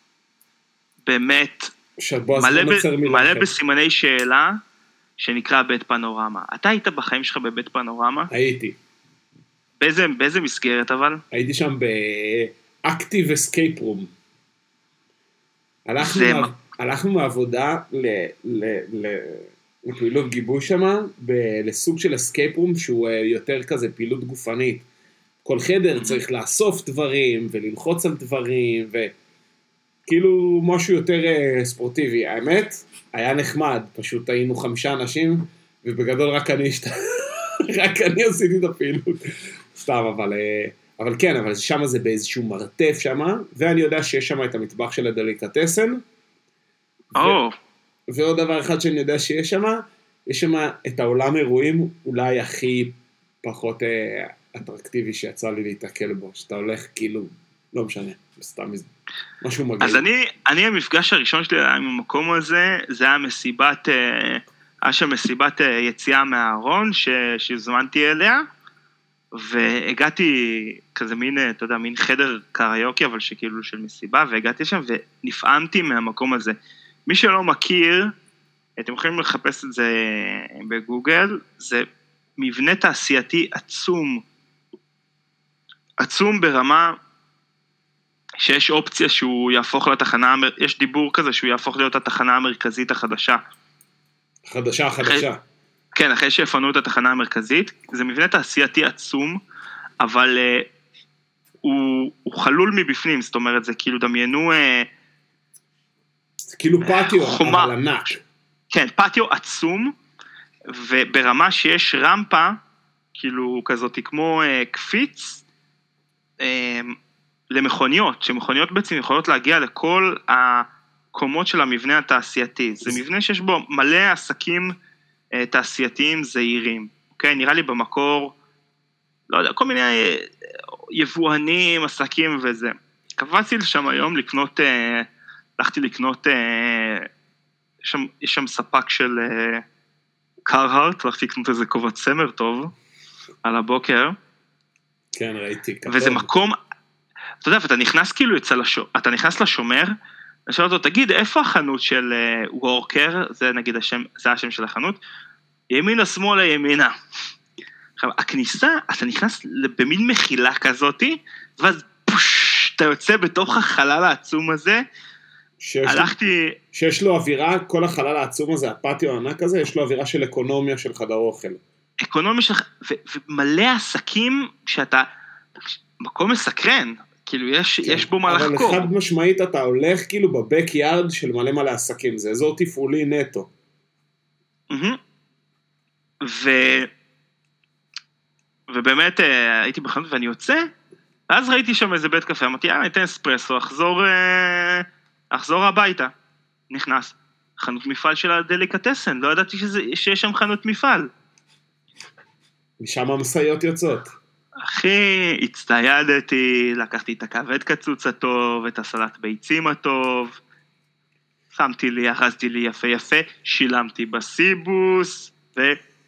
באמת מלא, ב, מלא בסימני שאלה, שנקרא בית פנורמה. אתה היית בחיים שלך בבית פנורמה? הייתי. באיזה, באיזה מסגרת אבל? הייתי שם באקטיב אסקייפ רום. הלכנו, מה... הלכנו מעבודה ל, ל, ל, לפעילות גיבוש שמה, ב- לסוג של אסקייפ רום שהוא יותר כזה פעילות גופנית. כל חדר צריך לאסוף דברים וללחוץ על דברים וכאילו משהו יותר ספורטיבי. האמת, היה נחמד, פשוט היינו חמישה אנשים ובגדול רק אני השת... רק אני עשיתי את הפעילות. סתם, אבל, אבל כן, אבל שם זה באיזשהו מרתף שם, ואני יודע שיש שם את המטבח של הדליקטסן. Oh. ו... ועוד דבר אחד שאני יודע שיש שם, יש שם את העולם אירועים אולי הכי פחות אה, אטרקטיבי שיצא לי להתעכל בו, שאתה הולך כאילו, לא משנה, סתם משהו מגעיל. אז אני, אני המפגש הראשון שלי עם המקום הזה, זה היה מסיבת, אה, היה שם מסיבת אה, יציאה מהארון, ש, שהזמנתי אליה, והגעתי כזה מין, אתה יודע, מין חדר קריוקי, אבל שכאילו של מסיבה, והגעתי שם ונפעמתי מהמקום הזה. מי שלא מכיר, אתם יכולים לחפש את זה בגוגל, זה מבנה תעשייתי עצום, עצום ברמה שיש אופציה שהוא יהפוך לתחנה, יש דיבור כזה שהוא יהפוך להיות התחנה המרכזית החדשה. חדשה, חדשה. אחרי, כן, אחרי שיפנו את התחנה המרכזית, זה מבנה תעשייתי עצום, אבל uh, הוא, הוא חלול מבפנים, זאת אומרת, זה כאילו דמיינו... Uh, זה כאילו פטיו, חומה, אבל ענק. כן, פטיו עצום, וברמה שיש רמפה, כאילו כזאת כמו uh, קפיץ, uh, למכוניות, שמכוניות בעצם יכולות להגיע לכל הקומות של המבנה התעשייתי. זה מבנה שיש בו מלא עסקים uh, תעשייתיים זעירים. אוקיי, נראה לי במקור, לא יודע, כל מיני יבואנים, עסקים וזה. קבעתי לשם היום לקנות, uh, הלכתי לקנות, uh, יש, שם, יש שם ספק של uh, קרהרט, הלכתי לקנות איזה כובע צמר טוב על הבוקר. כן, ראיתי. וזה כתוב. מקום, אתה יודע, ואתה נכנס כאילו אצל השומר, אתה נכנס לשומר, ושואל אותו, תגיד, איפה החנות של וורקר, uh, זה נגיד השם, זה השם של החנות, ימינה, שמאלה, ימינה. עכשיו, הכניסה, אתה נכנס במין מחילה כזאת, ואז פוש, אתה יוצא בתוך החלל העצום הזה, שיש, הלכתי... שיש לו אווירה, כל החלל העצום הזה, הפטיו הענק הזה, יש לו אווירה של אקונומיה של חדר אוכל. אקונומיה של... ו, ומלא עסקים שאתה... מקום מסקרן, כאילו יש, כן, יש בו מה אבל לחקור. אבל אחד משמעית אתה הולך כאילו בבק יארד של מלא מלא עסקים, זה אזור תפעולי נטו. ו... ובאמת הייתי בחנות ואני יוצא, ואז ראיתי שם איזה בית קפה, אמרתי, אה, ניתן אספרסו, אחזור, אחזור הביתה. נכנס, חנות מפעל של הדליקטסן, לא ידעתי שזה, שיש שם חנות מפעל. משם המשאיות יוצאות. אחי, הצטיידתי, לקחתי את הכבד קצוץ הטוב, את הסלט ביצים הטוב, שמתי לי, אחזתי לי יפה יפה, שילמתי בסיבוס, ו...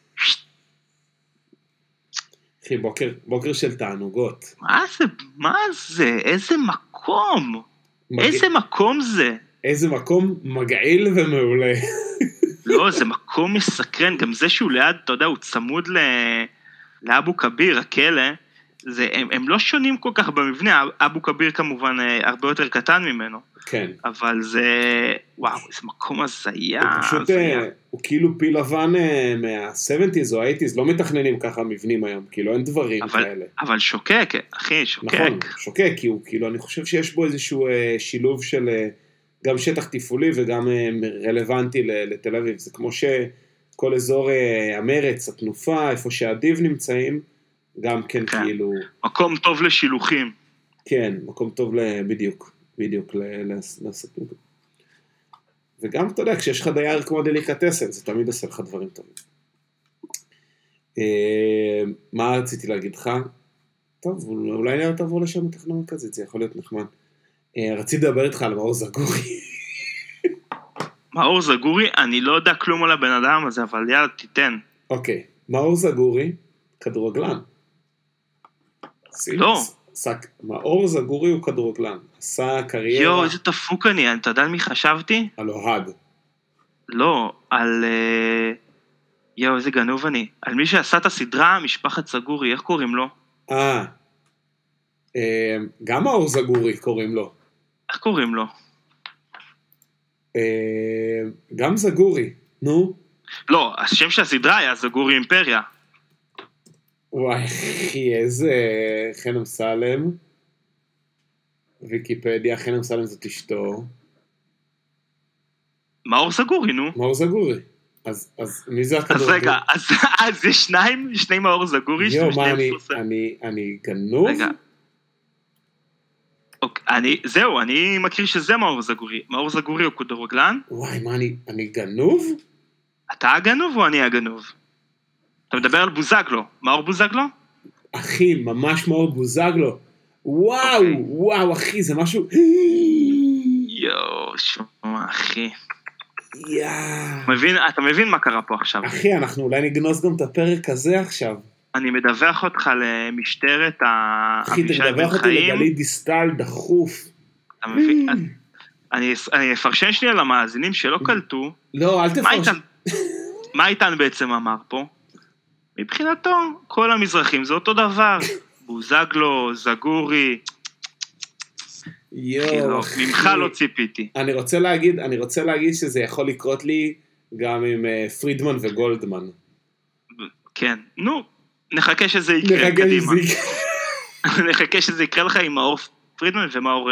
אחי, בוקר, בוקר של תענוגות. מה זה, מה זה? איזה מקום? מג... איזה מקום זה? איזה מקום מגעיל ומעולה. לא, זה מקום מסקרן, גם זה שהוא ליד, אתה יודע, הוא צמוד ל... לאבו כביר, הכלא, זה, הם, הם לא שונים כל כך במבנה, אבו כביר כמובן הרבה יותר קטן ממנו. כן. אבל זה, וואו, איזה מקום הזיה. הוא פשוט, הזיה. הוא כאילו פיל לבן מה-שבעים או ה-שמונים, לא מתכננים ככה מבנים היום, כאילו אין דברים אבל, כאלה. אבל שוקק, אחי, שוקק. נכון, שוקק, כי הוא, כאילו, אני חושב שיש בו איזשהו שילוב של גם שטח תפעולי וגם רלוונטי לתל אביב. זה כמו שכל אזור המרץ, התנופה, איפה שהדיב נמצאים, גם כן, כן. כאילו... מקום טוב לשילוחים. כן, מקום טוב בדיוק, בדיוק לעסקים. וגם, אתה יודע, כשיש לך דייר כמו דליקטסן, זה תמיד עושה לך דברים טובים. מה רציתי להגיד לך? טוב, אולי לא תעבור לשם מתכנן מרכזית, זה יכול להיות נחמד. רציתי לדבר איתך על מאור זגורי. מאור זגורי? אני לא יודע כלום על הבן אדם הזה, אבל יאללה, תיתן. אוקיי, מאור זגורי, כדורגלן. לא. מאור זגורי הוא כדורגלן. עשה קריירה... יו, איזה תפוק אני, אתה יודע על מי חשבתי? על אוהד. לא, על... יו, איזה גנוב אני. על מי שעשה את הסדרה, משפחת זגורי, איך קוראים לו? אה, גם מאור זגורי קוראים לו. איך קוראים לו? גם זגורי, נו. לא, השם של הסדרה היה זגורי אימפריה. וואי, אחי, איזה חן אמסלם. ויקיפדיה, חן אמסלם זאת אשתו. מאור זגורי, נו. מאור זגורי. אז, אז מי זה הכדורגל? אז רגע, אז, אז יש שניים, שני מאור זגורי. יו, מה, אני, אני, אני גנוב? רגע. אוקיי, אני, זהו, אני מכיר שזה מאור זגורי. מאור זגורי הוא כדורגלן? וואי, מה, אני, אני גנוב? אתה הגנוב או אני הגנוב? אתה מדבר על בוזגלו. מאור בוזגלו? אחי, ממש מאור בוזגלו. וואו, okay. וואו, אחי, זה משהו... יואו, שומע, אחי. יאה. מבין, אתה מבין מה קרה פה עכשיו? אחי, אנחנו אולי נגנוז גם את הפרק הזה עכשיו. אני מדווח אותך למשטרת אחי, תדווח אותי לגלית דיסטל דחוף. אתה מבין? אני אפרשן שנייה למאזינים שלא קלטו. לא, אל תפרשן. מה איתן בעצם אמר פה? מבחינתו, כל המזרחים זה אותו דבר. בוזגלו, זגורי. יואו, אחי. ממך לא ציפיתי. אני רוצה להגיד, אני רוצה להגיד שזה יכול לקרות לי גם עם פרידמן וגולדמן. כן, נו, נחכה שזה יקרה קדימה. נחכה שזה יקרה לך עם מאור פרידמן ומאור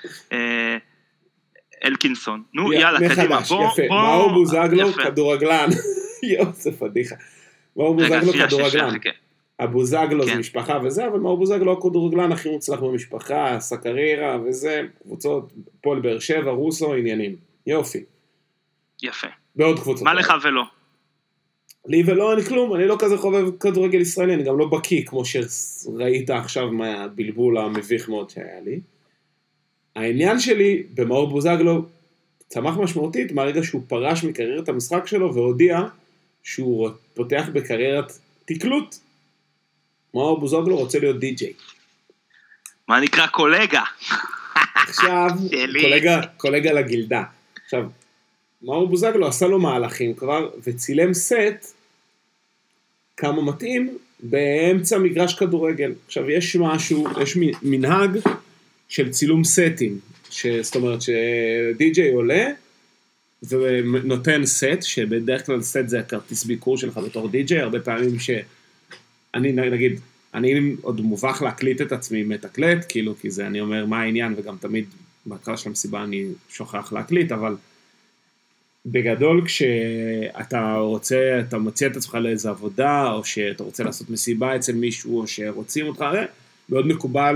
אלקינסון. נו, יאללה, קדימה. יפה, מאור בוזגלו, כדורגלן. יואו, זה פדיחה. מאור בוזגלו כדורגלן. הבוזגלו זה משפחה וזה, אבל מאור בוזגלו הכדורגלן הכי מוצלח במשפחה, עשה קריירה וזה, קבוצות, פועל באר שבע, רוסו, עניינים. יופי. יפה. בעוד קבוצות. מה לך ולא? לי ולא, אני כלום, אני לא כזה חובב כדורגל ישראלי, אני גם לא בקיא, כמו שראית עכשיו מהבלבול המביך מאוד שהיה לי. העניין שלי במאור בוזגלו צמח משמעותית מהרגע שהוא פרש מקריירת המשחק שלו והודיע שהוא פותח בקריירת תקלות. מאור בוזגלו רוצה להיות די-ג'יי. מה נקרא קולגה? עכשיו, קולגה, קולגה לגילדה. עכשיו, מאור בוזגלו עשה לו מהלכים כבר, וצילם סט כמה מתאים באמצע מגרש כדורגל. עכשיו, יש משהו, יש מנהג של צילום סטים, זאת אומרת שדי-ג'יי עולה, ונותן סט, שבדרך כלל סט זה הכרטיס ביקור שלך בתור די-ג'יי, הרבה פעמים שאני, נגיד, אני עוד מובך להקליט את עצמי מתקלט, כאילו, כי זה אני אומר מה העניין, וגם תמיד בהתחלה של המסיבה אני שוכח להקליט, אבל בגדול כשאתה רוצה, אתה מציע את עצמך לאיזו עבודה, או שאתה רוצה לעשות מסיבה אצל מישהו, או שרוצים אותך, מאוד מקובל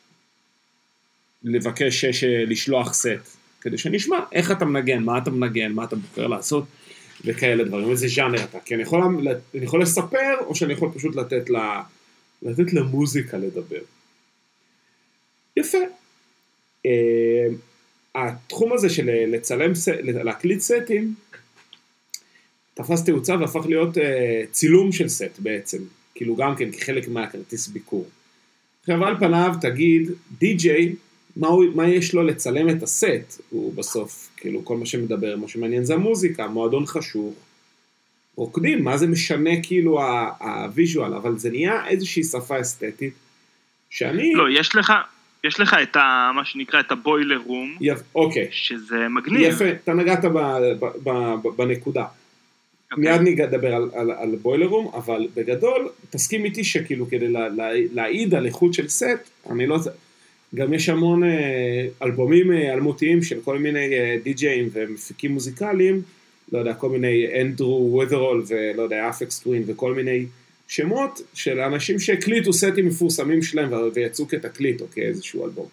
לבקש לשלוח סט, כדי שנשמע איך אתה מנגן, מה אתה מנגן, מה אתה בוחר לעשות, וכאלה דברים, איזה ז'אנר אתה, כי אני יכול, אני יכול לספר, או שאני יכול פשוט לתת לה, לתת למוזיקה לדבר. יפה. התחום הזה של לצלם, להקליט סטים, תפס תאוצה והפך להיות צילום של סט בעצם, כאילו גם כן כחלק מהכרטיס ביקור. עכשיו על פניו תגיד, די-ג'יי, מה, הוא, מה יש לו לצלם את הסט? הוא בסוף, כאילו כל מה שמדבר, מה שמעניין זה המוזיקה, מועדון חשוך, רוקדים, מה זה משנה כאילו הוויז'ואל, אבל זה נהיה איזושהי שפה אסתטית, שאני... לא, יש לך, יש לך את ה, מה שנקרא, את הבוילר רום, יפ... אוקיי. שזה מגניב. יפה, אתה נגעת ב, ב, ב, ב, בנקודה. מיד נדבר על, על, על בוילר רום, אבל בגדול, תסכים איתי שכאילו כדי לה, לה, להעיד על איכות של סט, אני לא... גם יש המון אלבומים אלמותיים של כל מיני די-ג'אים ומפיקים מוזיקליים, לא יודע, כל מיני אנדרו ווית'רול ולא יודע, אפקס טווין וכל מיני שמות של אנשים שהקליטו סטים מפורסמים שלהם ויצאו כתקליט או כאיזשהו אלבום.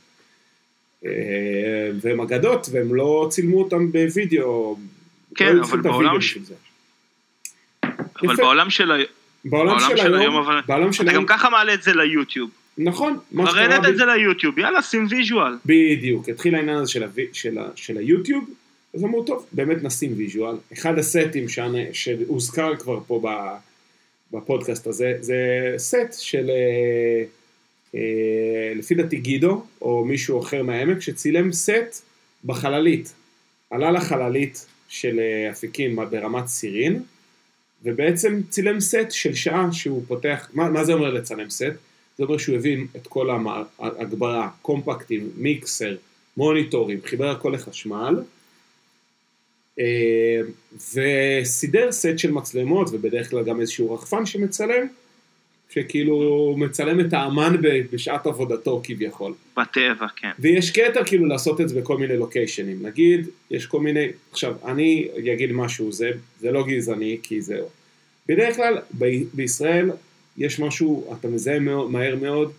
והם אגדות והם לא צילמו אותם בווידאו. כן, לא אבל בעולם ש... אבל בעולם של היום, בעולם של היום, אבל אתה גם ככה מעלה את זה ליוטיוב. נכון. מרדת את זה ליוטיוב, יאללה, שים ויז'ואל. בדיוק, התחיל העניין הזה של, הוו... של, ה... של היוטיוב, אז אמרו טוב, באמת נשים ויז'ואל. אחד הסטים שאני... שהוזכר כבר פה ב... בפודקאסט הזה, זה סט של, אה, אה, לפי דעתי גידו, או מישהו אחר מהעמק, שצילם סט בחללית. עלה לחללית של אפיקים ברמת סירין, ובעצם צילם סט של שעה שהוא פותח, מה, מה זה אומר לצלם סט? זה אומר שהוא הביא את כל ההגברה, קומפקטים, מיקסר, מוניטורים, חיבר הכל לחשמל, וסידר סט של מצלמות, ובדרך כלל גם איזשהו רחפן שמצלם, שכאילו מצלם את האמן בשעת עבודתו כביכול. בטבע, כן. ויש קטע כאילו לעשות את זה בכל מיני לוקיישנים. נגיד, יש כל מיני, עכשיו, אני אגיד משהו, זה, זה לא גזעני, כי זהו. בדרך כלל, ב- בישראל, יש משהו, אתה מזהה מאוד, מהר מאוד,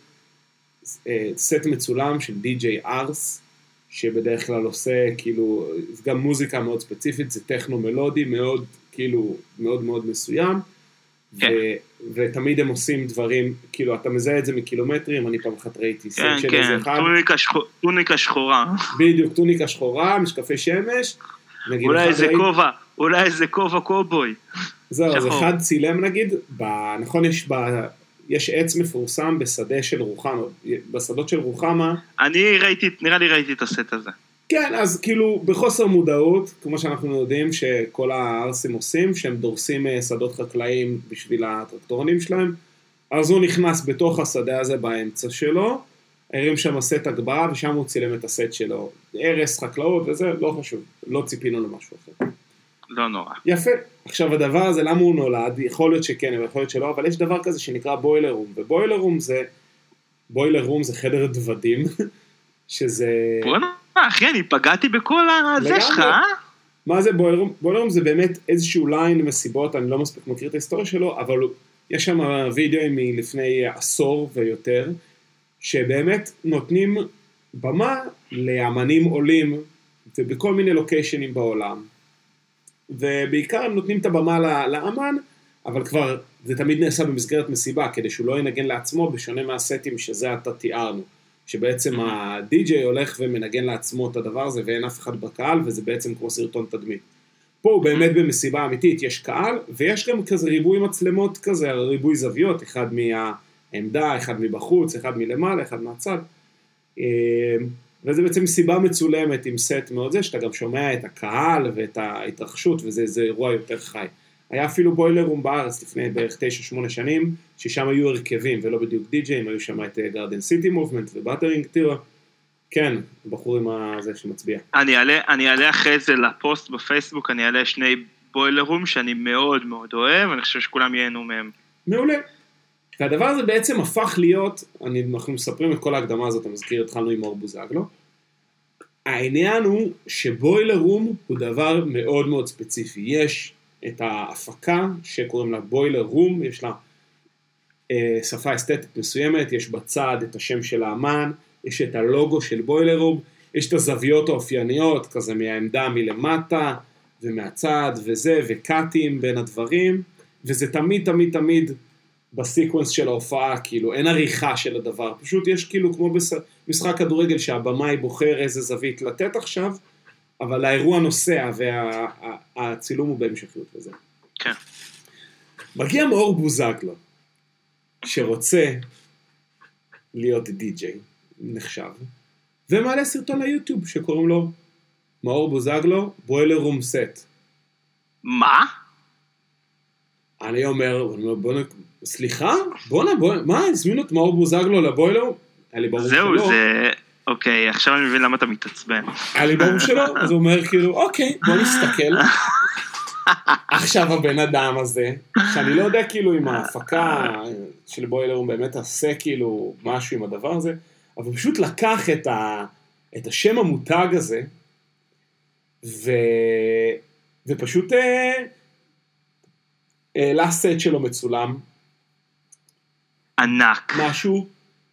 סט מצולם של די-ג'יי ארס, שבדרך כלל עושה, כאילו, גם מוזיקה מאוד ספציפית, זה טכנו מלודי, מאוד, כאילו, מאוד מאוד מסוים, כן. ו- ותמיד הם עושים דברים, כאילו, אתה מזהה את זה מקילומטרים, אני פעם אחת ראיתי סט כן, של כן. איזה אחד. טוניקה, שחור, טוניקה שחורה. בדיוק, טוניקה שחורה, משקפי שמש. אולי איזה ראיתי... כובע, אולי איזה כובע קובוי. זהו, אז אחד צילם נגיד, ב... נכון, יש, ב... יש עץ מפורסם בשדה של רוחמה, בשדות של רוחמה. אני ראיתי, נראה לי ראיתי את הסט הזה. כן, אז כאילו, בחוסר מודעות, כמו שאנחנו יודעים שכל הארסים עושים, שהם דורסים שדות חקלאיים בשביל הטרקטורונים שלהם, אז הוא נכנס בתוך השדה הזה באמצע שלו, הרים שם סט הגברה, ושם הוא צילם את הסט שלו. הרס, חקלאות וזה, לא חשוב, לא ציפינו למשהו אחר. לא נורא. יפה. עכשיו הדבר הזה, למה הוא נולד? יכול להיות שכן, יכול להיות שלא, אבל יש דבר כזה שנקרא בוילר רום, ובוילר רום זה, בוילר רום זה חדר דוודים, שזה... בוא'נה, אחי, אני פגעתי בכל הזה שלך, אה? מה זה בוילר רום? בוילר רום זה באמת איזשהו ליין מסיבות, אני לא מספיק מכיר את ההיסטוריה שלו, אבל יש שם וידאוים מלפני עשור ויותר, שבאמת נותנים במה לאמנים עולים, ובכל מיני לוקיישנים בעולם, ובעיקר הם נותנים את הבמה לאמן, אבל כבר זה תמיד נעשה במסגרת מסיבה, כדי שהוא לא ינגן לעצמו, בשונה מהסטים שזה אתה תיארנו, שבעצם הדי-ג'יי הולך ומנגן לעצמו את הדבר הזה, ואין אף אחד בקהל, וזה בעצם כמו סרטון תדמית. פה הוא באמת במסיבה אמיתית, יש קהל, ויש גם כזה ריבוי מצלמות כזה, ריבוי זוויות, אחד מהעמדה, אחד מבחוץ, אחד מלמעלה, אחד מהצד, וזה בעצם סיבה מצולמת עם סט מאוד זה, שאתה גם שומע את הקהל ואת ההתרחשות, וזה אירוע יותר חי. היה אפילו בוילר רום בארץ לפני בערך תשע שמונה שנים, ששם היו הרכבים ולא בדיוק די-ג'יים, היו שם את גארדן סיטי מובמנט ובאטרינג טירה. כן, בחור עם הזה שמצביע. אני אעלה, אני אעלה אחרי זה לפוסט בפייסבוק, אני אעלה שני בוילר רום שאני מאוד מאוד אוהב, אני חושב שכולם ייהנו מהם. מעולה. והדבר הזה בעצם הפך להיות, אני, אנחנו מספרים את כל ההקדמה הזאת, אני מזכיר, התחלנו עם אור בוזגלו, העניין הוא שבוילר רום הוא דבר מאוד מאוד ספציפי, יש את ההפקה שקוראים לה בוילר רום, יש לה אה, שפה אסתטית מסוימת, יש בצד את השם של האמן, יש את הלוגו של בוילר רום, יש את הזוויות האופייניות, כזה מהעמדה מלמטה ומהצד וזה, וקאטים בין הדברים, וזה תמיד תמיד תמיד בסיקוונס של ההופעה, כאילו אין עריכה של הדבר, פשוט יש כאילו כמו במשחק כדורגל שהבמאי בוחר איזה זווית לתת עכשיו, אבל האירוע נוסע והצילום הוא בהמשכיות לזה. כן. מגיע מאור בוזגלו, שרוצה להיות די-ג'יי, נחשב, ומעלה סרטון ליוטיוב שקוראים לו מאור בוזגלו, בוילר רום סט. מה? אני אומר, בוא נ... סליחה? בוא'נה, בוא'נה, מה, הזמינו את מאור בוזגלו לבוילר? היה לי ברור זהו, שלא. זה... אוקיי, עכשיו אני מבין למה אתה מתעצבן. היה לי ברור שלא, אז הוא אומר כאילו, אוקיי, בוא נסתכל. עכשיו הבן אדם הזה, שאני לא יודע כאילו אם ההפקה של בוילר הוא באמת עושה כאילו משהו עם הדבר הזה, אבל הוא פשוט לקח את, ה, את השם המותג הזה, ו, ופשוט העלה אה, סט שלו מצולם. ענק. משהו,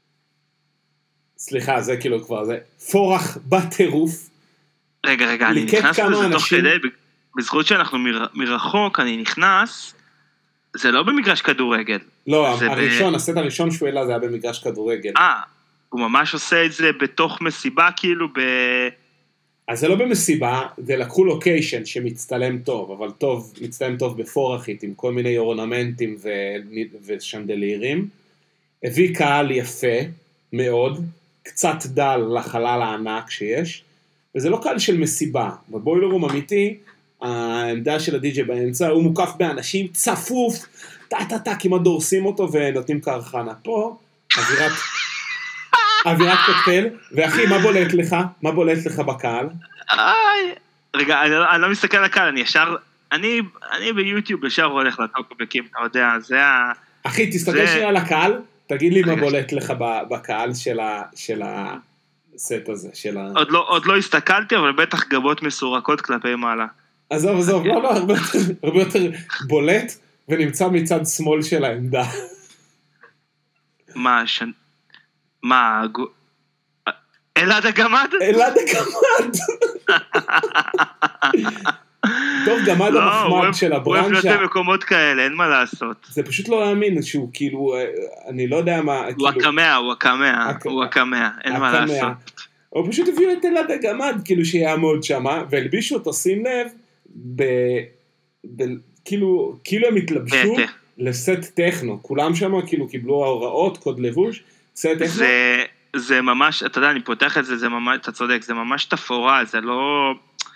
סליחה, זה כאילו כבר, זה פורח בטירוף. רגע, רגע, אני נכנס לזה תוך כדי, בזכות שאנחנו מר, מרחוק, אני נכנס, זה לא במגרש כדורגל. לא, הראשון, ב... הסט הראשון שהוא העלה זה היה במגרש כדורגל. אה, הוא ממש עושה את זה בתוך מסיבה, כאילו ב... אז זה לא במסיבה, זה לקחו לוקיישן שמצטלם טוב, אבל טוב, מצטלם טוב בפורחית, עם כל מיני אורנמנטים ו... ושנדלירים. הביא קהל יפה מאוד, קצת דל לחלל הענק שיש, וזה לא קהל של מסיבה. בבוילר רום אמיתי, העמדה של הדי-ג'יי באמצע, הוא מוקף באנשים, צפוף, טה-טה-טה, כמעט דורסים אותו ונותנים קרחנה. פה, אווירת, אווירת קוקטייל, ואחי, מה בולט לך? מה בולט לך בקהל? איי, רגע, אני לא, אני לא מסתכל על הקהל, אני ישר, אני, אני ביוטיוב ישר הולך לטוקבקים, אתה יודע, זה ה... אחי, תסתכל שנייה על הקהל, תגיד לי מה בולט לך בקהל של ה... של ה... סט הזה, של ה... עוד לא, עוד לא הסתכלתי, אבל בטח גבות מסורקות כלפי מעלה. עזוב, עזוב, לא, לא, הרבה יותר, הרבה יותר בולט, ונמצא מצד שמאל של העמדה. מה, ש... מה, אלעד הגמד? אלעד הגמד! טוב, גמד המחמד של הברנז'ה. הוא אוהב להיות במקומות כאלה, אין מה לעשות. זה פשוט לא להאמין שהוא כאילו, אני לא יודע מה... הוא הקמע, הוא הקמע, הוא הקמע, אין מה לעשות. הוא פשוט הביאו את אלעד הגמד, כאילו שיעמוד שם, והלבישו אותו, שים לב, כאילו הם התלבשו לסט טכנו, כולם שם כאילו קיבלו ההוראות, קוד לבוש, סט טכנו. זה ממש, אתה יודע, אני פותח את זה, זה ממש, אתה צודק, זה ממש תפורה, זה לא...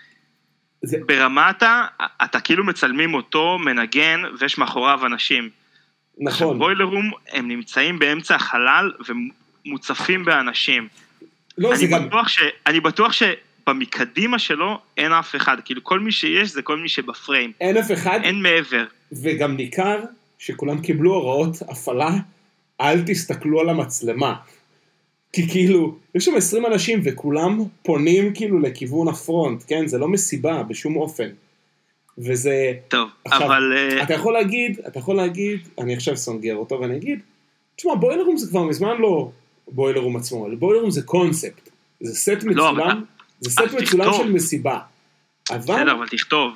ברמת, אתה כאילו מצלמים אותו, מנגן, ויש מאחוריו אנשים. נכון. בוילר רום, הם נמצאים באמצע החלל, ומוצפים באנשים. לא, אני, גם... בטוח ש, אני בטוח שבמקדימה שלו אין אף אחד, כאילו כל מי שיש זה כל מי שבפריים. אין אף אחד. אין מעבר. וגם ניכר שכולם קיבלו הוראות הפעלה, אל תסתכלו על המצלמה. כי כאילו, יש שם עשרים אנשים וכולם פונים כאילו לכיוון הפרונט, כן? זה לא מסיבה בשום אופן. וזה... טוב, עכשיו, אבל... אתה יכול להגיד, אתה יכול להגיד, אני עכשיו סונגר אותו ואני אגיד, תשמע, בוילר רום זה כבר מזמן לא בוילר רום עצמו, אבל בוילר רום זה קונספט. זה סט מצולם, לא, זה סט מצולם תכתוב. של מסיבה. אבל... בסדר, אבל תכתוב.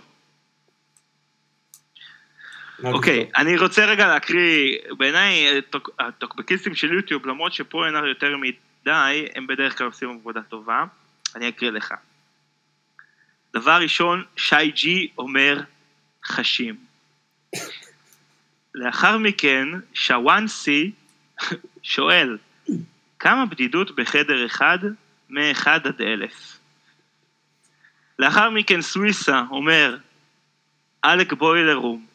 אוקיי, אני רוצה רגע להקריא, בעיניי הטוקבקיסטים של יוטיוב, למרות שפה אין יותר מדי, הם בדרך כלל עושים עבודה טובה, אני אקריא לך. דבר ראשון, שי ג'י אומר חשים. לאחר מכן, שוואן סי שואל, כמה בדידות בחדר אחד, מאחד עד אלף? לאחר מכן, סוויסה אומר, אלק בוילר רום.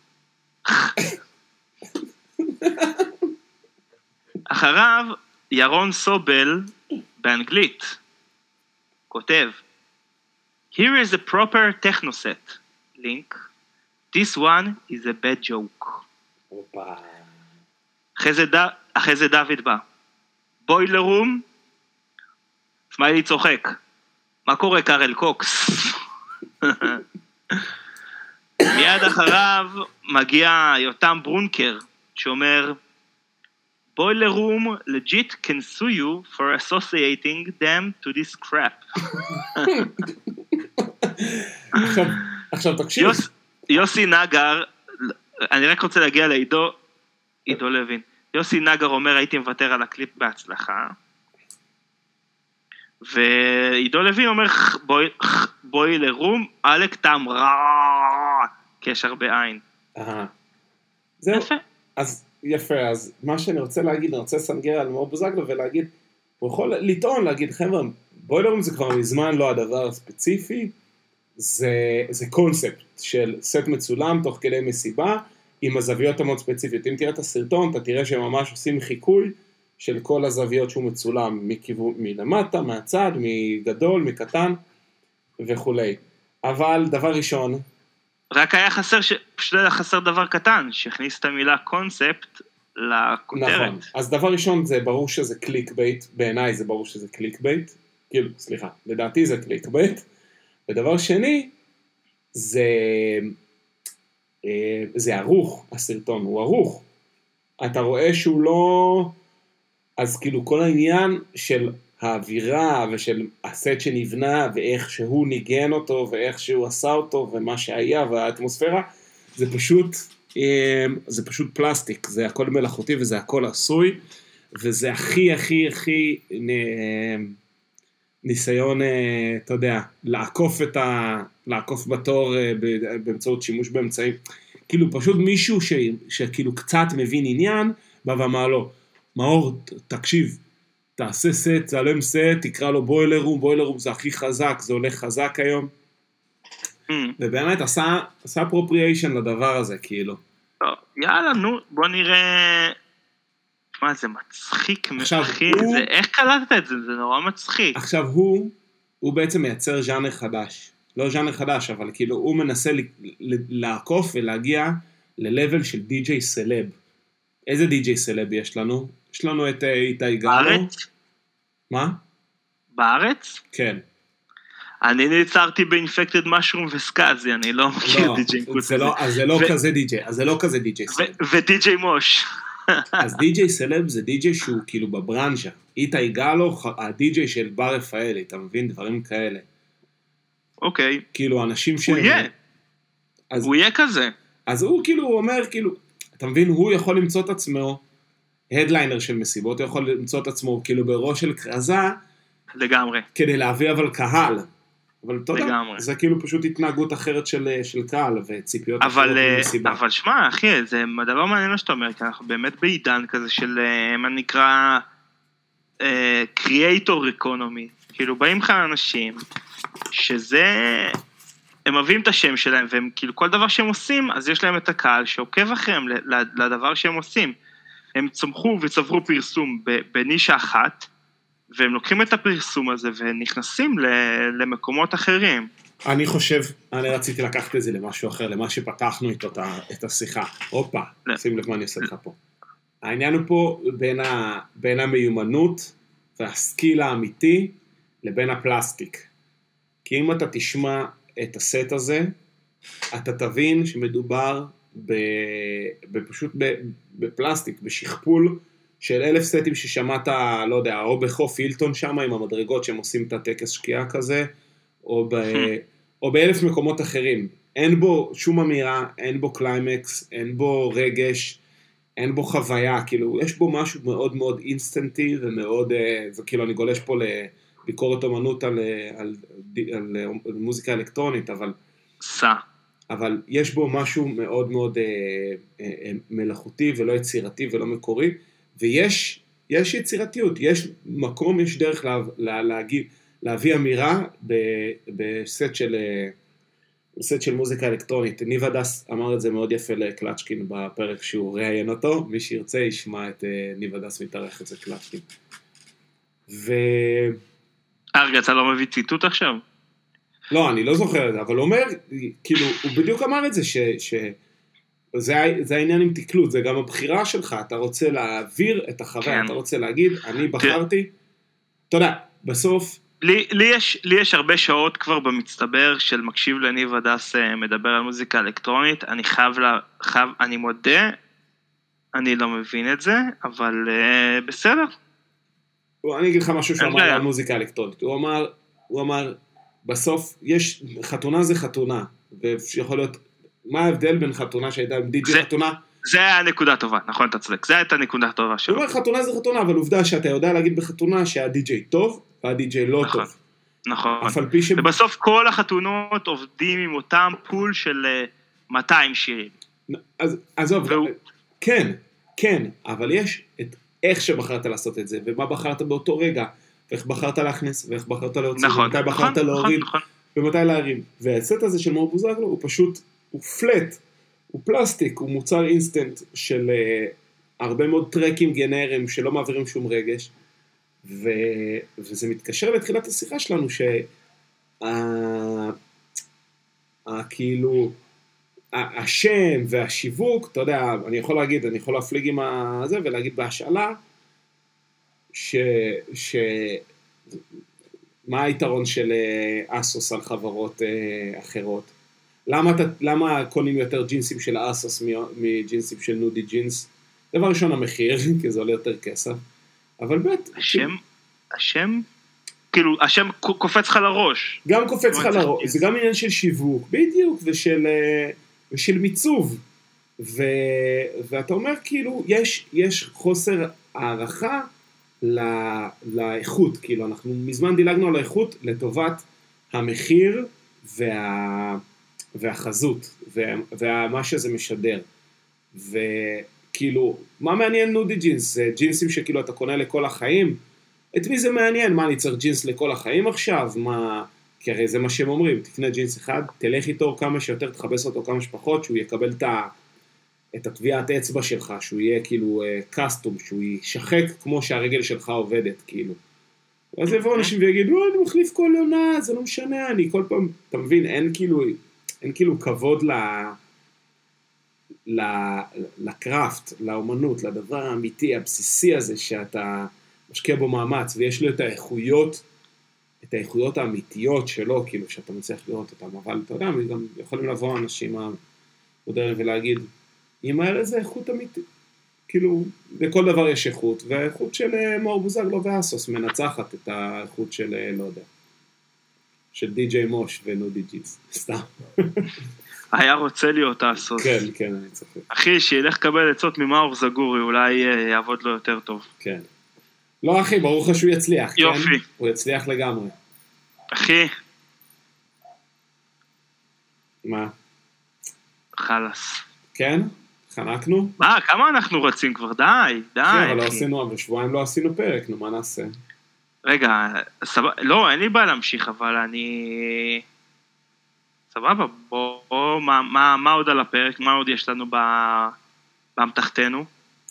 אחריו, ירון סובל, באנגלית, כותב, Here is a proper techno set. Link. This one is a bad joke. אחרי זה, ד... אחרי זה דוד בא. בוילר רום, סמיילי צוחק. מה קורה קארל קוקס? מיד אחריו מגיע יותם ברונקר, שאומר, בוילר רום legit can sue you for associating them to this crap. עכשיו, עכשיו תקשיב. יוס, יוסי נגר, אני רק רוצה להגיע לעידו, עידו לוין. יוסי נגר אומר, הייתי מוותר על הקליפ בהצלחה. ועידו לוין אומר, בוי, בוילר רום, אלק תם רע, קשר בעין. אהה. זהו. יפה. אז יפה, אז מה שאני רוצה להגיד, אני רוצה לסנגר על מאור בוזגלו ולהגיד, הוא יכול לטעון, להגיד, חבר'ה, בוילר רום זה כבר מזמן לא הדבר הספציפי, זה, זה קונספט של סט מצולם תוך כדי מסיבה, עם הזוויות המאוד ספציפיות. אם תראה את הסרטון, אתה תראה שהם ממש עושים חיקוי של כל הזוויות שהוא מצולם, מכיוון, מלמטה, מהצד, מגדול, מקטן וכולי. אבל דבר ראשון... רק היה חסר, ש... פשוט היה חסר דבר קטן, שהכניס את המילה קונספט לכותרת. נכון, אז דבר ראשון זה ברור שזה קליק בייט, בעיניי זה ברור שזה קליק בייט, כאילו, סליחה, לדעתי זה קליק בייט, ודבר שני, זה, זה ערוך, הסרטון הוא ערוך, אתה רואה שהוא לא, אז כאילו כל העניין של האווירה ושל הסט שנבנה, ואיך שהוא ניגן אותו, ואיך שהוא עשה אותו, ומה שהיה, והאטמוספירה, זה פשוט, זה פשוט פלסטיק, זה הכל מלאכותי, וזה הכל עשוי, וזה הכי, הכי, הכי ניסיון, אתה יודע, לעקוף את ה... לעקוף בתור באמצעות שימוש באמצעים, כאילו פשוט מישהו ש... שכאילו קצת מבין עניין, בא ואמר לו, מאור, תקשיב, תעשה סט, תעלם סט, תקרא לו בוילר רום, בוילר רום זה הכי חזק, זה הולך חזק היום, ובאמת עשה, עשה אפרופריאשן לדבר הזה, כאילו. טוב, יאללה, נו, בוא נראה... מה, זה מצחיק, מצחיק, הוא... זה, איך קלטת את זה? זה נורא מצחיק. עכשיו הוא, הוא בעצם מייצר ז'אנר חדש. לא ז'אנר חדש, אבל כאילו הוא מנסה לעקוף ולהגיע ללבל של די-ג'יי סלב. איזה די-ג'יי סלב יש לנו? יש לנו את איתי גלו. בארץ? מה? בארץ? כן. אני נצרתי באינפקטד משרום וסקאזי, אני לא מכיר די-ג'יי כזה. אז זה לא כזה די-ג'יי, אז זה לא כזה די-ג'יי סלב. ודי-ג'יי מוש. אז די-ג'יי סלב זה די-ג'יי שהוא כאילו בברנז'ה. איתי גלו, הדי-ג'יי של בר רפאלי, אתה מבין? דברים כאלה. אוקיי. כאילו אנשים ש... הוא יהיה. הוא יהיה כזה. אז הוא כאילו אומר, כאילו, אתה מבין, הוא יכול למצוא את עצמו, הדליינר של מסיבות, הוא יכול למצוא את עצמו כאילו בראש של קרזה, לגמרי. כדי להביא אבל קהל. אבל אתה יודע, לגמרי. זה כאילו פשוט התנהגות אחרת של, של קהל, וציפיות אבל, אחרות במסיבה. אבל שמה, אחי, זה דבר מעניין מה שאתה אומר, כי אנחנו באמת בעידן כזה של, מה נקרא, uh, creator economy. כאילו, באים לך אנשים, שזה, הם מביאים את השם שלהם, והם כאילו, כל דבר שהם עושים, אז יש להם את הקהל שעוקב אחריהם לדבר שהם עושים. הם צמחו וצברו פרסום בנישה אחת, והם לוקחים את הפרסום הזה ונכנסים למקומות אחרים. אני חושב, אני רציתי לקחת את זה למשהו אחר, למה שפתחנו איתו את השיחה. הופה, שים לב מה אני עושה לך פה. העניין הוא פה בין, ה, בין המיומנות והסקיל האמיתי לבין הפלסטיק. כי אם אתה תשמע את הסט הזה, אתה תבין שמדובר בפשוט בפלסטיק, בשכפול, של אלף סטים ששמעת, לא יודע, או בחוף הילטון שם, עם המדרגות שהם עושים את הטקס שקיעה כזה, או, ב, או באלף מקומות אחרים. אין בו שום אמירה, אין בו קליימקס, אין בו רגש, אין בו חוויה, כאילו, יש בו משהו מאוד מאוד אינסטנטי, ומאוד, זה כאילו, אני גולש פה לביקורת אומנות על, על, על, על, על מוזיקה אלקטרונית, אבל... סע. אבל יש בו משהו מאוד מאוד אה, אה, מלאכותי, ולא יצירתי ולא מקורי, ויש יש יצירתיות, יש מקום, יש דרך לה, לה, להגיד, להביא אמירה בסט של, בסט של מוזיקה אלקטרונית. ניב הדס אמר את זה מאוד יפה לקלצ'קין בפרק שהוא ראיין אותו, מי שירצה ישמע את ניב הדס מתארח את זה קלצ'קין. ו... ארגע, אתה לא מביא ציטוט עכשיו? לא, אני לא זוכר את זה, אבל הוא אומר, כאילו, הוא בדיוק אמר את זה, ש... ש... זה, זה העניין עם תקלות, זה גם הבחירה שלך, אתה רוצה להעביר את החוויה, כן. אתה רוצה להגיד, אני בחרתי, אתה יודע, בסוף... לי, לי, יש, לי יש הרבה שעות כבר במצטבר של מקשיב לניב הדס מדבר על מוזיקה אלקטרונית, אני חייב, לה, חייב, אני מודה, אני לא מבין את זה, אבל uh, בסדר. אני אגיד לך משהו שהוא אמר על מוזיקה אלקטרונית, הוא אמר, הוא אמר, בסוף יש, חתונה זה חתונה, ויכול להיות... מה ההבדל בין חתונה שהייתה עם די-ג'יי חתונה? זה היה נקודה טובה, נכון, אתה צודק, זה הייתה נקודה טובה שלו. הוא אומר, חתונה זה חתונה, אבל עובדה שאתה יודע להגיד בחתונה שהדי-ג'יי טוב, והדי-ג'יי לא נכון, טוב. נכון, ש... ובסוף כל החתונות עובדים עם אותם פול של מאתיים שירים. אז, עזוב, והוא... כן, כן, אבל יש את איך שבחרת לעשות את זה, ומה בחרת באותו רגע, ואיך בחרת להכניס, ואיך בחרת להוציא, נכון, ומתי נכון, בחרת נכון, להוריד, נכון. ומתי להרים. והסט הזה של מאור בוזגלו הוא פשוט, הוא פלט, הוא פלסטיק, הוא מוצר אינסטנט של הרבה מאוד טרקים גנריים שלא מעבירים שום רגש, ו, וזה מתקשר לתחילת השיחה שלנו, שכאילו, השם והשיווק, אתה יודע, אני יכול להגיד, אני יכול להפליג עם זה, ולהגיד בהשאלה, ש... ש... מה היתרון של אסוס על חברות אחרות? למה, למה קונים יותר ג'ינסים של אסוס מג'ינסים של נודי ג'ינס? דבר ראשון המחיר, כי זה עולה יותר כסף, אבל בית... השם, השם, כאילו, השם קופץ לך לראש. גם קופץ לך לראש, זה גם עניין של שיווק, בדיוק, ושל, ושל מיצוב, ו, ואתה אומר, כאילו, יש, יש חוסר הערכה לא, לאיכות, כאילו, אנחנו מזמן דילגנו על האיכות לטובת המחיר וה, והחזות, ומה שזה משדר, וכאילו, מה מעניין נודי ג'ינס? זה ג'ינסים שכאילו אתה קונה לכל החיים? את מי זה מעניין? מה, אני צריך ג'ינס לכל החיים עכשיו? מה... כי הרי זה מה שהם אומרים, תקנה ג'ינס אחד, תלך איתו כמה שיותר, תחבס אותו כמה שפחות, שהוא יקבל את ה... את הטביעת אצבע שלך, שהוא יהיה כאילו קסטום, שהוא ישחק כמו שהרגל שלך עובדת, כאילו. אז יבואו אנשים ויגידו, לא, אני מחליף כל עונה, זה לא משנה, אני כל פעם, אתה מבין, אין כאילו, אין כאילו כבוד ל... ל... לקראפט, לאומנות, לדבר האמיתי, הבסיסי הזה, שאתה משקיע בו מאמץ, ויש לו את האיכויות, את האיכויות האמיתיות שלו, כאילו, שאתה מצליח לראות אותם, אבל אתה יודע, גם יכולים לבוא אנשים המודרניים ולהגיד, אם היה לזה איכות אמיתית, כאילו, לכל דבר יש איכות, והאיכות של מאור בוזגלו ואסוס מנצחת את האיכות של, לא יודע, של די-ג'יי מוש ונודי ג'ינס, סתם. היה רוצה להיות אסוס. כן, כן, אני צוחק. אחי, שילך לקבל עצות ממאור זגורי, אולי יעבוד לו יותר טוב. כן. לא, אחי, ברור לך שהוא יצליח, יופי. כן? הוא יצליח לגמרי. אחי. מה? חלס. כן? חנקנו? מה, כמה אנחנו רצים כבר? די, די. כן, אבל לא עשינו, אבל שבועיים לא עשינו פרק, נו, מה נעשה? רגע, סבבה, לא, אין לי בעיה להמשיך, אבל אני... סבבה, בוא, בוא מה, מה, מה עוד על הפרק? מה עוד יש לנו באמתחתנו?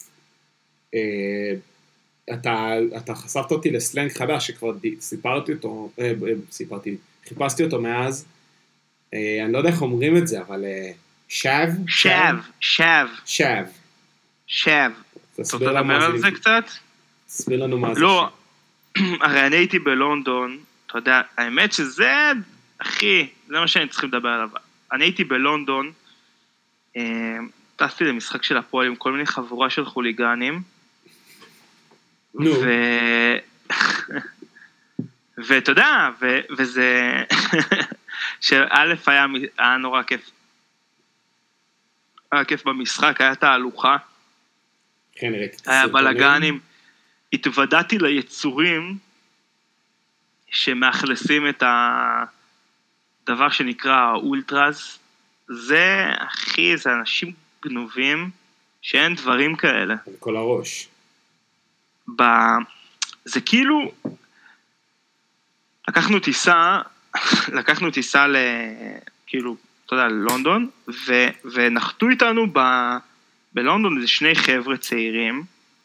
אתה, אתה חשפת אותי לסלנג חדש, שכבר סיפרתי אותו, סיפרתי, חיפשתי אותו מאז, אני לא יודע איך אומרים את זה, אבל... שב? שב, שב. שב. שב. אתה רוצה לדבר על זה קצת? תסביר לנו מה זה. לא, הרי אני הייתי בלונדון, אתה יודע, האמת שזה, אחי, זה מה שאני צריך לדבר עליו. אני הייתי בלונדון, טסתי למשחק של הפועל עם כל מיני חבורה של חוליגנים, נו. ואתה יודע, וזה, שא' היה נורא כיף. היה כיף במשחק, היה תהלוכה, כן, היה בלגנים, התוודעתי ליצורים שמאכלסים את הדבר שנקרא אולטרס, זה, אחי, זה אנשים גנובים, שאין דברים כאלה. על כל הראש. ב... זה כאילו, לקחנו טיסה, לקחנו טיסה ל... כאילו, אתה יודע, ללונדון, ו, ונחתו איתנו ב, בלונדון, זה שני חבר'ה צעירים,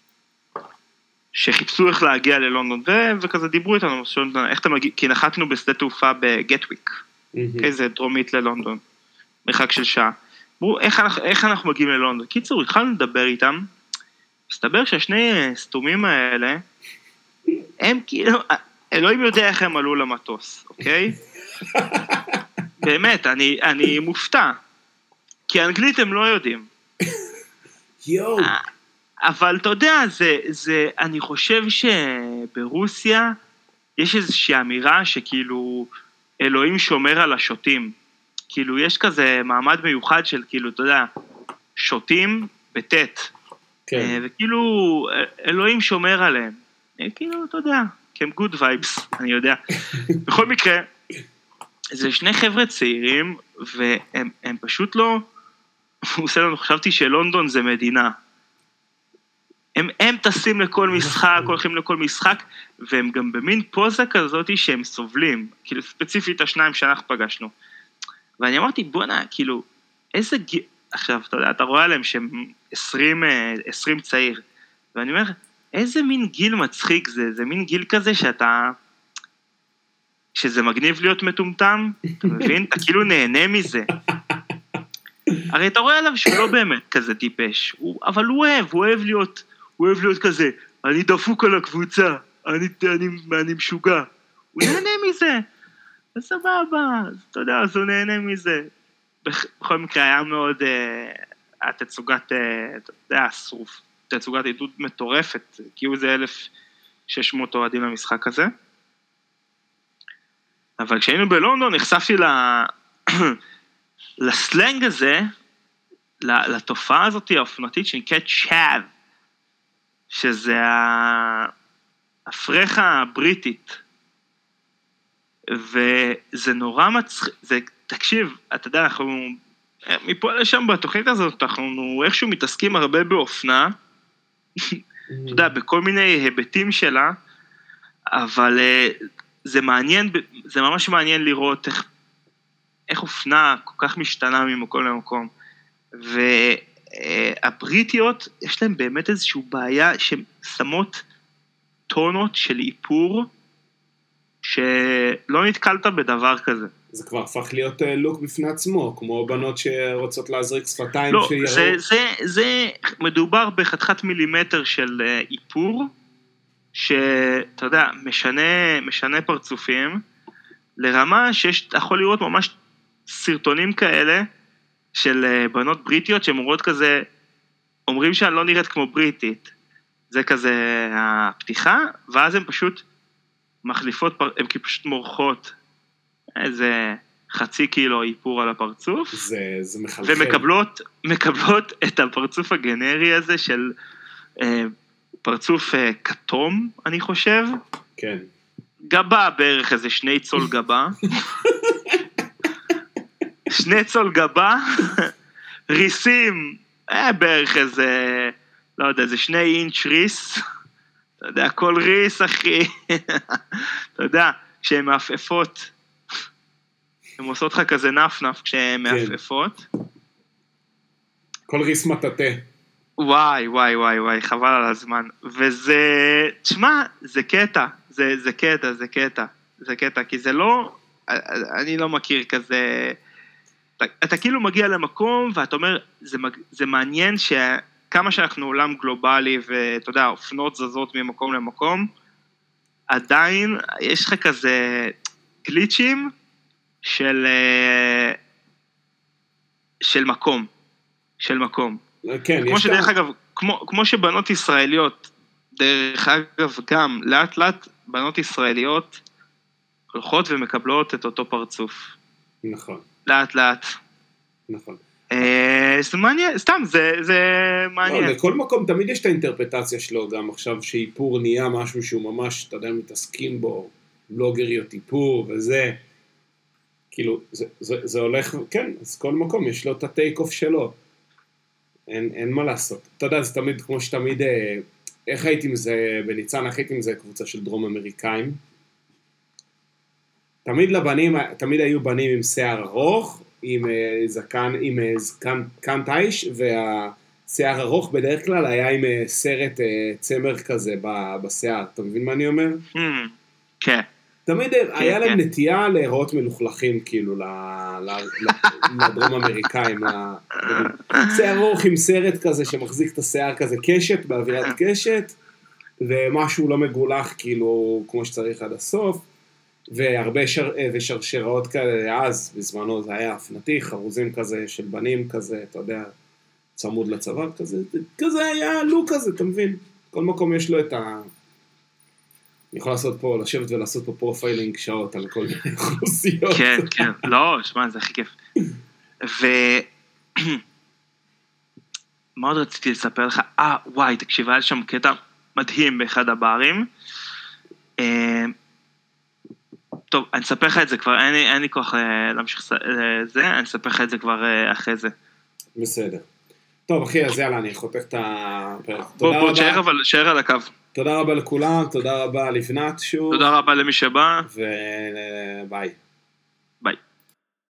שחיפשו איך להגיע ללונדון, ו, וכזה דיברו איתנו, איך אתה מגיע, כי נחתנו בשדה תעופה בגטוויק, mm-hmm. זה דרומית ללונדון, מרחק של שעה. אמרו, איך, איך אנחנו מגיעים ללונדון? קיצור, התחלנו לדבר איתם, מסתבר שהשני סתומים האלה, הם כאילו, אלוהים יודע איך הם עלו למטוס, אוקיי? באמת, אני, אני מופתע, כי האנגלית הם לא יודעים. יואו. אבל אתה יודע, זה, זה, אני חושב שברוסיה יש איזושהי אמירה שכאילו אלוהים שומר על השוטים. כאילו יש כזה מעמד מיוחד של כאילו, אתה יודע, שוטים בטט. כן. וכאילו אלוהים שומר עליהם. כאילו, אתה יודע, כי הם good vibes, אני יודע. בכל מקרה, זה שני חבר'ה צעירים, והם הם פשוט לא, הוא עושה לנו, חשבתי שלונדון זה מדינה. הם, הם טסים לכל משחק, הולכים לכל משחק, והם גם במין פוזה כזאת שהם סובלים, כאילו ספציפית השניים שאנחנו פגשנו. ואני אמרתי, בוא נה, כאילו, איזה, עכשיו, אתה יודע, אתה רואה עליהם שהם עשרים, עשרים צעיר, ואני אומר, איזה מין גיל מצחיק זה, זה מין גיל כזה שאתה, שזה מגניב להיות מטומטם, אתה מבין? אתה כאילו נהנה מזה. הרי אתה רואה עליו שהוא לא באמת כזה טיפש, הוא, אבל הוא אוהב, הוא אוהב להיות, הוא אוהב להיות כזה, אני דפוק על הקבוצה, אני, אני, אני משוגע, הוא נהנה מזה, אז סבבה, אתה יודע, אז הוא נהנה מזה. בכל מקרה היה מאוד, היה תצוגת, אתה יודע, שרוף, תצוגת עידוד מטורפת, כי הוא זה אלף שש מאות אוהדים למשחק הזה. אבל כשהיינו בלונדון, נחשפתי לסלנג הזה, לתופעה הזאת האופנתית שנקראת צ'אב, שזה הפרחה הבריטית, וזה נורא מצחיק, זה, תקשיב, אתה יודע, אנחנו, מפה לשם בתוכנית הזאת, אנחנו איכשהו מתעסקים הרבה באופנה, אתה יודע, בכל מיני היבטים שלה, אבל זה מעניין, זה ממש מעניין לראות איך, איך אופנה כל כך משתנה ממקום למקום, והבריטיות, יש להם באמת איזושהי בעיה, שהן שמות טונות של איפור, שלא נתקלת בדבר כזה. זה כבר הפך להיות לוק בפני עצמו, כמו בנות שרוצות להזריק שפתיים לא, שיראו. זה, זה, זה מדובר בחתיכת מילימטר של איפור, שאתה יודע, משנה, משנה פרצופים, לרמה שיש, אתה יכול לראות ממש סרטונים כאלה, של בנות בריטיות, שהן אומרות כזה, אומרים שאני לא נראית כמו בריטית, זה כזה הפתיחה, ואז הן פשוט מחליפות, הן פשוט מורחות, איזה חצי קילו איפור על הפרצוף, זה, זה מחלחל. ומקבלות מקבלות את הפרצוף הגנרי הזה של אה, פרצוף אה, כתום, אני חושב. כן. גבה בערך איזה שני צול גבה. שני צול גבה, ריסים, אה, בערך איזה, לא יודע, איזה שני אינץ' ריס. אתה יודע, כל ריס, אחי. אתה יודע, כשהן מעפפות, הן עושות לך כזה נף-נף כשהן מעפפות. כל ריס מטאטה. וואי, וואי, וואי, וואי, חבל על הזמן. וזה, תשמע, זה קטע, זה, זה קטע, זה קטע, זה קטע, כי זה לא, אני לא מכיר כזה, אתה, אתה כאילו מגיע למקום, ואתה אומר, זה, זה מעניין שכמה שאנחנו עולם גלובלי, ואתה יודע, אופנות זזות ממקום למקום, עדיין יש לך כזה גליצ'ים, של, של מקום, של מקום. כן, כמו יש שדרך לה... אגב, כמו, כמו שבנות ישראליות, דרך אגב גם, לאט לאט בנות ישראליות הולכות ומקבלות את אותו פרצוף. נכון. לאט לאט. נכון. אה, זה מעניין, סתם, זה, זה מעניין. לא, לכל מקום תמיד יש את האינטרפטציה שלו, גם עכשיו שאיפור נהיה משהו שהוא ממש, אתה יודע, מתעסקים בו, בלוגריות איפור וזה, כאילו, זה, זה, זה הולך, כן, אז כל מקום יש לו את הטייק אוף שלו, אין, אין מה לעשות. אתה יודע, זה תמיד, כמו שתמיד, איך הייתי עם זה, בניצן, איך הייתי עם זה קבוצה של דרום אמריקאים, תמיד לבנים, תמיד היו בנים עם שיער ארוך, עם זקן, עם זקן, זקן תיש, והשיער ארוך בדרך כלל היה עם סרט צמר כזה בשיער, אתה מבין מה אני אומר? כן. תמיד היה להם נטייה להיראות מלוכלכים, כאילו, לדרום אמריקאים, שיער ארוך עם סרט כזה שמחזיק את השיער כזה קשת, באווירת קשת, ומשהו לא מגולח, כאילו, כמו שצריך עד הסוף, והרבה שר, ושרשראות כאלה, אז בזמנו זה היה אפנתי, חרוזים כזה של בנים כזה, אתה יודע, צמוד לצוואר כזה, כזה היה לוק כזה, אתה מבין? כל מקום יש לו את ה... אני יכול לעשות פה, לשבת ולעשות פה פרופיילינג שעות על כל מיני אוכלוסיות. כן, כן, לא, שמע, זה הכי כיף. ו... מה עוד רציתי לספר לך? אה, וואי, תקשיב, היה שם קטע מדהים באחד הברים. טוב, אני אספר לך את זה כבר, אין, אין לי כוח להמשיך זה, אני אספר לך את זה כבר אחרי זה. בסדר. טוב, אחי, אז יאללה, אני חותך את הפרק. בוא, בוא, תשאר אבל, תשאר על הקו. תודה רבה לכולם, תודה רבה לבנת שוב. תודה רבה למי שבא. וביי.